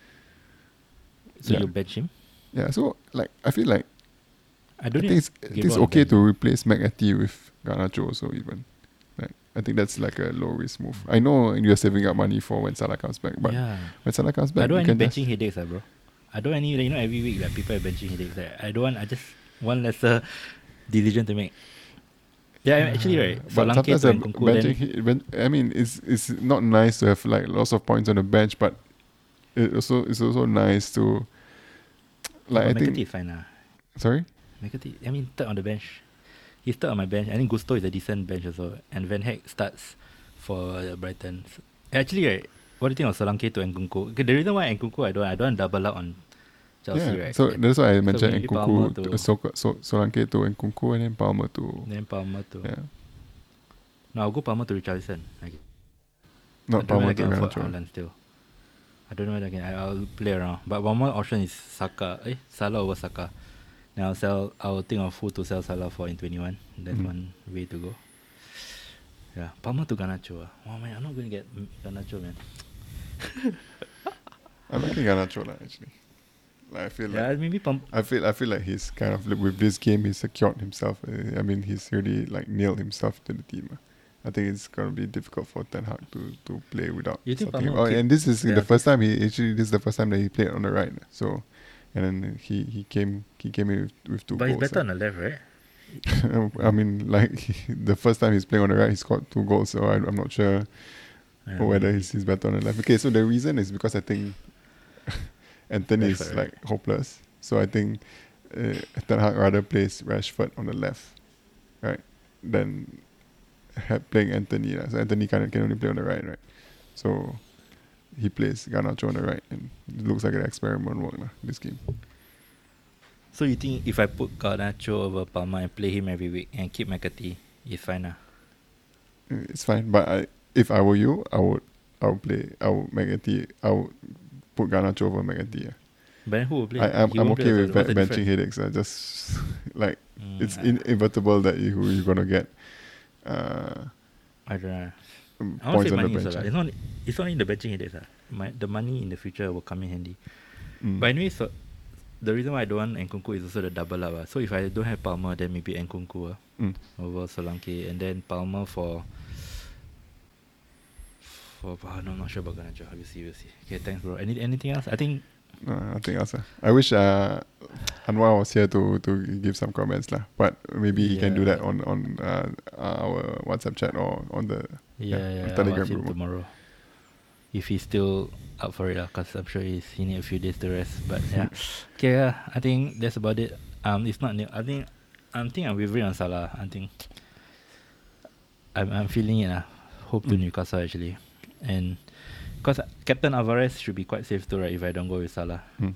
So Yeah. you bench him? Yeah, so like I feel like I I don't think it's, I think it's Gabriel okay on to replace McAtee with Garnacho also even. Like I think that's like a low risk move. I know you're saving up money for when Salah comes back, but yeah. when Salah comes back, I don't you want any can just benching headaches, ah, bro. I don't want any, like, you know, every week like people are benching headaches. Like, I don't want. I just want lesser decision to make. Yeah, I'm actually right. But Solanke sometimes to a Nkunku, benching, then he- ben- I mean, it's it's not nice to have like lots of points on the bench, but it also it's also nice to like I but McAtee think. is fine lah. Sorry. McAtee, I mean, third on the bench. He's third on my bench. I think Gusto is a decent bench also, and Van Hecke starts for uh, Brighton. So, actually, right, what do you think of Solanke to Nkunku? Okay, the reason why Nkunku, I don't, I don't want to double up on Chelsea, Yeah. right? So that's why I mentioned maybe Palmer Nkunku, to- to, so, so Solanke to Nkunku, and then Palmer to Then Palmer to. yeah, No, I'll go Palmer to Richarlison. Like, I not don't know Palmer whether to I can afford Garnacho. Haaland still. I don't know whether I can. I, I'll play around. But one more option is Saka. Eh, Salah over Saka. Then I'll sell. I'll think of who to sell Salah for in twenty-one. That's Mhm. one way to go. Yeah, Palmer to Garnacho. Ah. Oh man, I'm not going to get mm, Garnacho, man. I'm liking Garnacho lah, actually. Like I feel Yeah, like maybe Pam- I feel I feel like he's kind of with this game he's secured himself. Uh, I mean he's really like nailed himself to the team. ah. I think it's gonna be difficult for Ten Hag to, to play without You think starting him. Palmer Oh, will keep and this is their the first time he actually this is the first time that he played on the right. So and then he, he came he came in with, with two But he's goals. better ah. on the left, right? I mean, like the first time he's playing on the right, he scored two goals. So I, I'm not sure Yeah, whether maybe. he's, he's better on the left. Okay, so the reason is because I think Anthony Rashford, is right? like hopeless. So I think uh, Ten Hag rather plays Rashford on the left, right, than have playing Anthony. lah. So Anthony kind of can only play on the right, right. So he plays Garnacho on the right, and it looks like an experiment work lah, this game. So you think if I put Garnacho over Palmer and play him every week and keep McAtee, it's fine ah? Uh, It's fine, but I, if I were you, I would, I would play, I would McAtee, I would put Garnacho over McAtee. ah. But then who will play? I, I'm, He I'm won't play okay also. with What's be- the benching difference? headaches. I just like Mm, it's I- inevitable that you you're gonna get uh, I don't know. um, I want points to on save the money also bench. lah. ah. It's not it's not in the benching headaches ah. My the money in the future will come in handy. Mm. But anyway, so the reason why I don't want Nkunku is also the double up ah. So if I don't have Palmer, then maybe Nkunku ah, Mm. over Solanke, and then Palmer for for oh, no, I'm not sure about Garnacho. We'll see, we'll see. Okay, thanks, bro. Any anything else? I think No, nothing else. ah. I wish uh, Anwar was here to, to give some comments lah. But maybe he can do Yeah. that on on uh, our WhatsApp chat or on the yeah, Yeah, yeah, I'll Telegram ask him group. tomorrow if he's still up for it lah. Cause I'm sure he's he need a few days to rest. But yeah, okay, yeah, I think that's about it. Um, it's not new. I think I think I'm wavering on Salah. I think I'm I'm feeling it lah. Hope to Mm. Newcastle actually, and because Captain Alvarez should be quite safe too, right? If I don't go with Salah. Mm.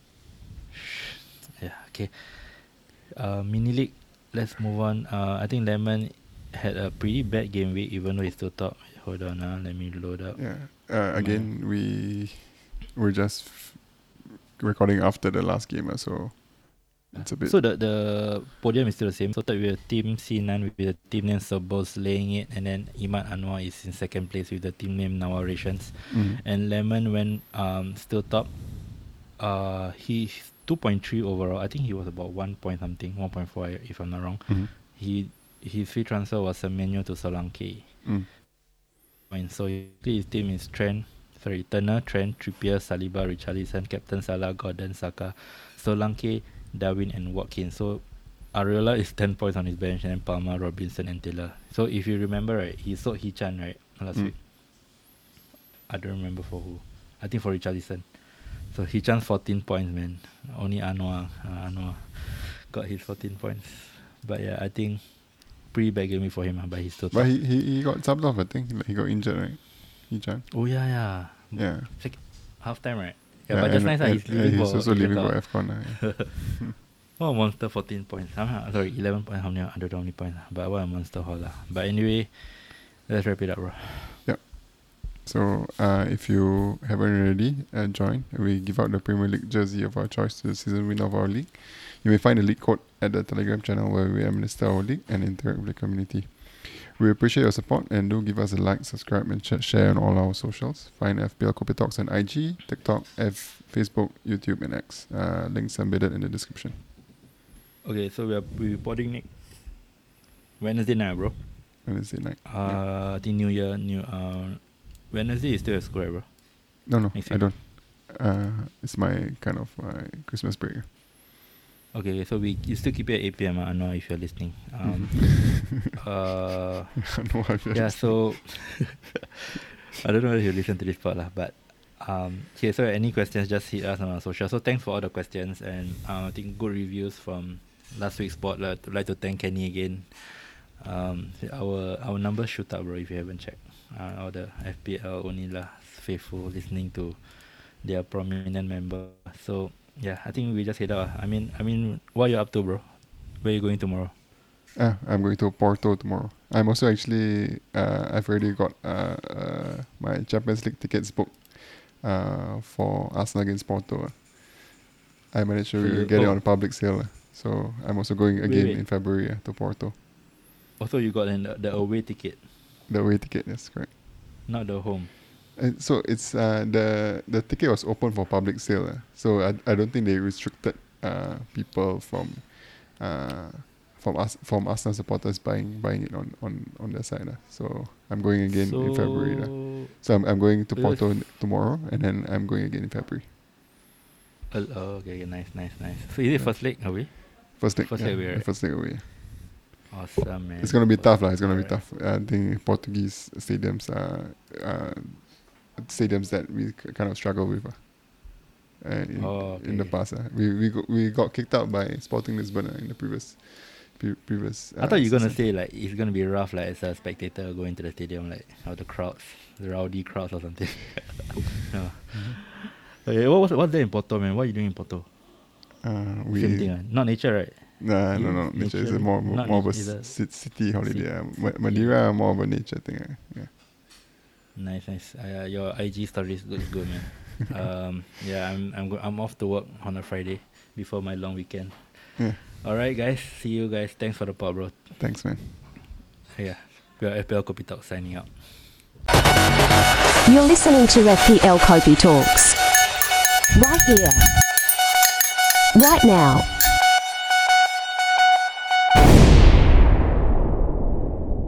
Yeah. Okay. Uh, mini league. Let's move on. Uh, I think Lemon had a pretty bad game week, even though he's still top. Hold on, uh, let me load up. yeah. Uh, again, we we're just f- recording after the last game, ah, so it's a bit. So the the podium is still the same. So third with team C nine with the team name Sobos laying it, and then Imad Anwar is in second place with the team name Nawarations. Mm. And Lemon went um still top. Uh, he's two point three overall. I think he was about one point something, one point four if I'm not wrong. Mhm. He his free transfer was Semenyo to Solanke. Mm. And so his team is Trent, sorry, Turner, Trent, Trippier, Saliba, Richarlison, Captain Salah, Gordon, Saka, Solanke, Darwin, and Watkins. So Areola is ten points on his bench, and then Palmer, Robinson, and Taylor. So if you remember, right, he sold Hichan, right, last Mm. week. I don't remember for who. I think for Richarlison. So Hichan's fourteen points, man. Only Anwar, uh, Anwar got his fourteen points. But yeah, I think pretty bad game week for him, ah, but he's still top. But he, he he got subbed off. I think like he got injured, right? He Chan. Oh yeah, yeah. Yeah. Sec- half time, right? Yeah, but just and- nice ah, and- he's and leaving he's for also leaving for Africa. AFCON. ah, yeah. What a monster, fourteen points. Uh, sorry, eleven points. How many? I don't know how many points. ah, But what a monster haul lah. But anyway, let's wrap it up, bro. So uh, if you haven't already uh, joined, we give out the Premier League jersey of our choice to the season winner of our league. You may find the league code at the Telegram channel where we administer our league and interact with the community. We appreciate your support and do give us a like, subscribe, and ch- share on all our socials. Find F P L Kopi Talks on I G, TikTok, F, Facebook, YouTube, and X. Uh, links embedded in the description. Okay, so we are we recording next Wednesday night, bro. Wednesday night. Uh, I think New Year, New uh, Wednesday is still at school, right, bro? No, no, Next I week. don't. Uh, it's my kind of my Christmas break. Okay, so we you still keep it at eight p.m. I know if you're listening. Um, uh, no, I yeah, so I don't know if you listen to this part lah, but um, okay. So any questions, just hit us on our social. So thanks for all the questions and uh, I think good reviews from last week's spot. Lah. I'd like to thank Kenny again. Um, our our numbers shoot up, bro. If you haven't checked, uh, all the F P L only lah faithful listening to their prominent member. So yeah, I think we just head out. I mean, I mean, what you up to, bro? Where you going tomorrow? Ah, I'm going to Porto tomorrow. I'm also actually, uh, I've already got uh, uh, my Champions League tickets booked uh, for Arsenal against Porto. I managed to So you- get it oh. on public sale. uh. So I'm also going Wait, again wait. in February uh, to Porto. Also, you got an, the away ticket, The away ticket, yes, correct. not the home. And so it's uh, the the ticket was open for public sale. Uh. So I I don't think they restricted uh, people from uh, from us from Arsenal supporters buying buying it on, on, on their side. Uh. So I'm going again so, in February. Uh. So I'm I'm going to It was- Porto n- tomorrow, and then I'm going again in February. Uh, oh, okay, okay, nice, nice, nice. So is it first leg away? First leg, First yeah, leg away, the right? first leg away. Awesome, man. It's gonna be tough, lah. It's gonna be Alright. tough. I think Portuguese stadiums are uh, stadiums that we k- kind of struggle with. Uh, uh, in, Oh, in the okay. past, uh. we we got, we got kicked out by Sporting Lisbon uh, in the previous pre- previous. Uh, I thought you were gonna season. say like it's gonna be rough, like as a spectator going to the stadium, like all the crowds, the rowdy crowds or something. No. Okay, what was what's there in Porto, man? What are you doing in Porto? Uh, we Same thing, uh. Not nature, right? Nah, You- no, no. Nature is a nature- more more, not more of a nature, s- is ci- city holiday. Uh. Ma- city. Madeira more of a nature thing. Uh. Yeah. Nice, nice. Uh, your I G stories looks good, man. um, yeah, I'm I'm go- I'm off to work on a Friday before my long weekend. Yeah. All right, guys. See you guys. Thanks for the pod, bro. Thanks, man. Yeah, we are F P L Kopi Talk signing out. You're listening to F P L Kopi Talks. Right here. Right now.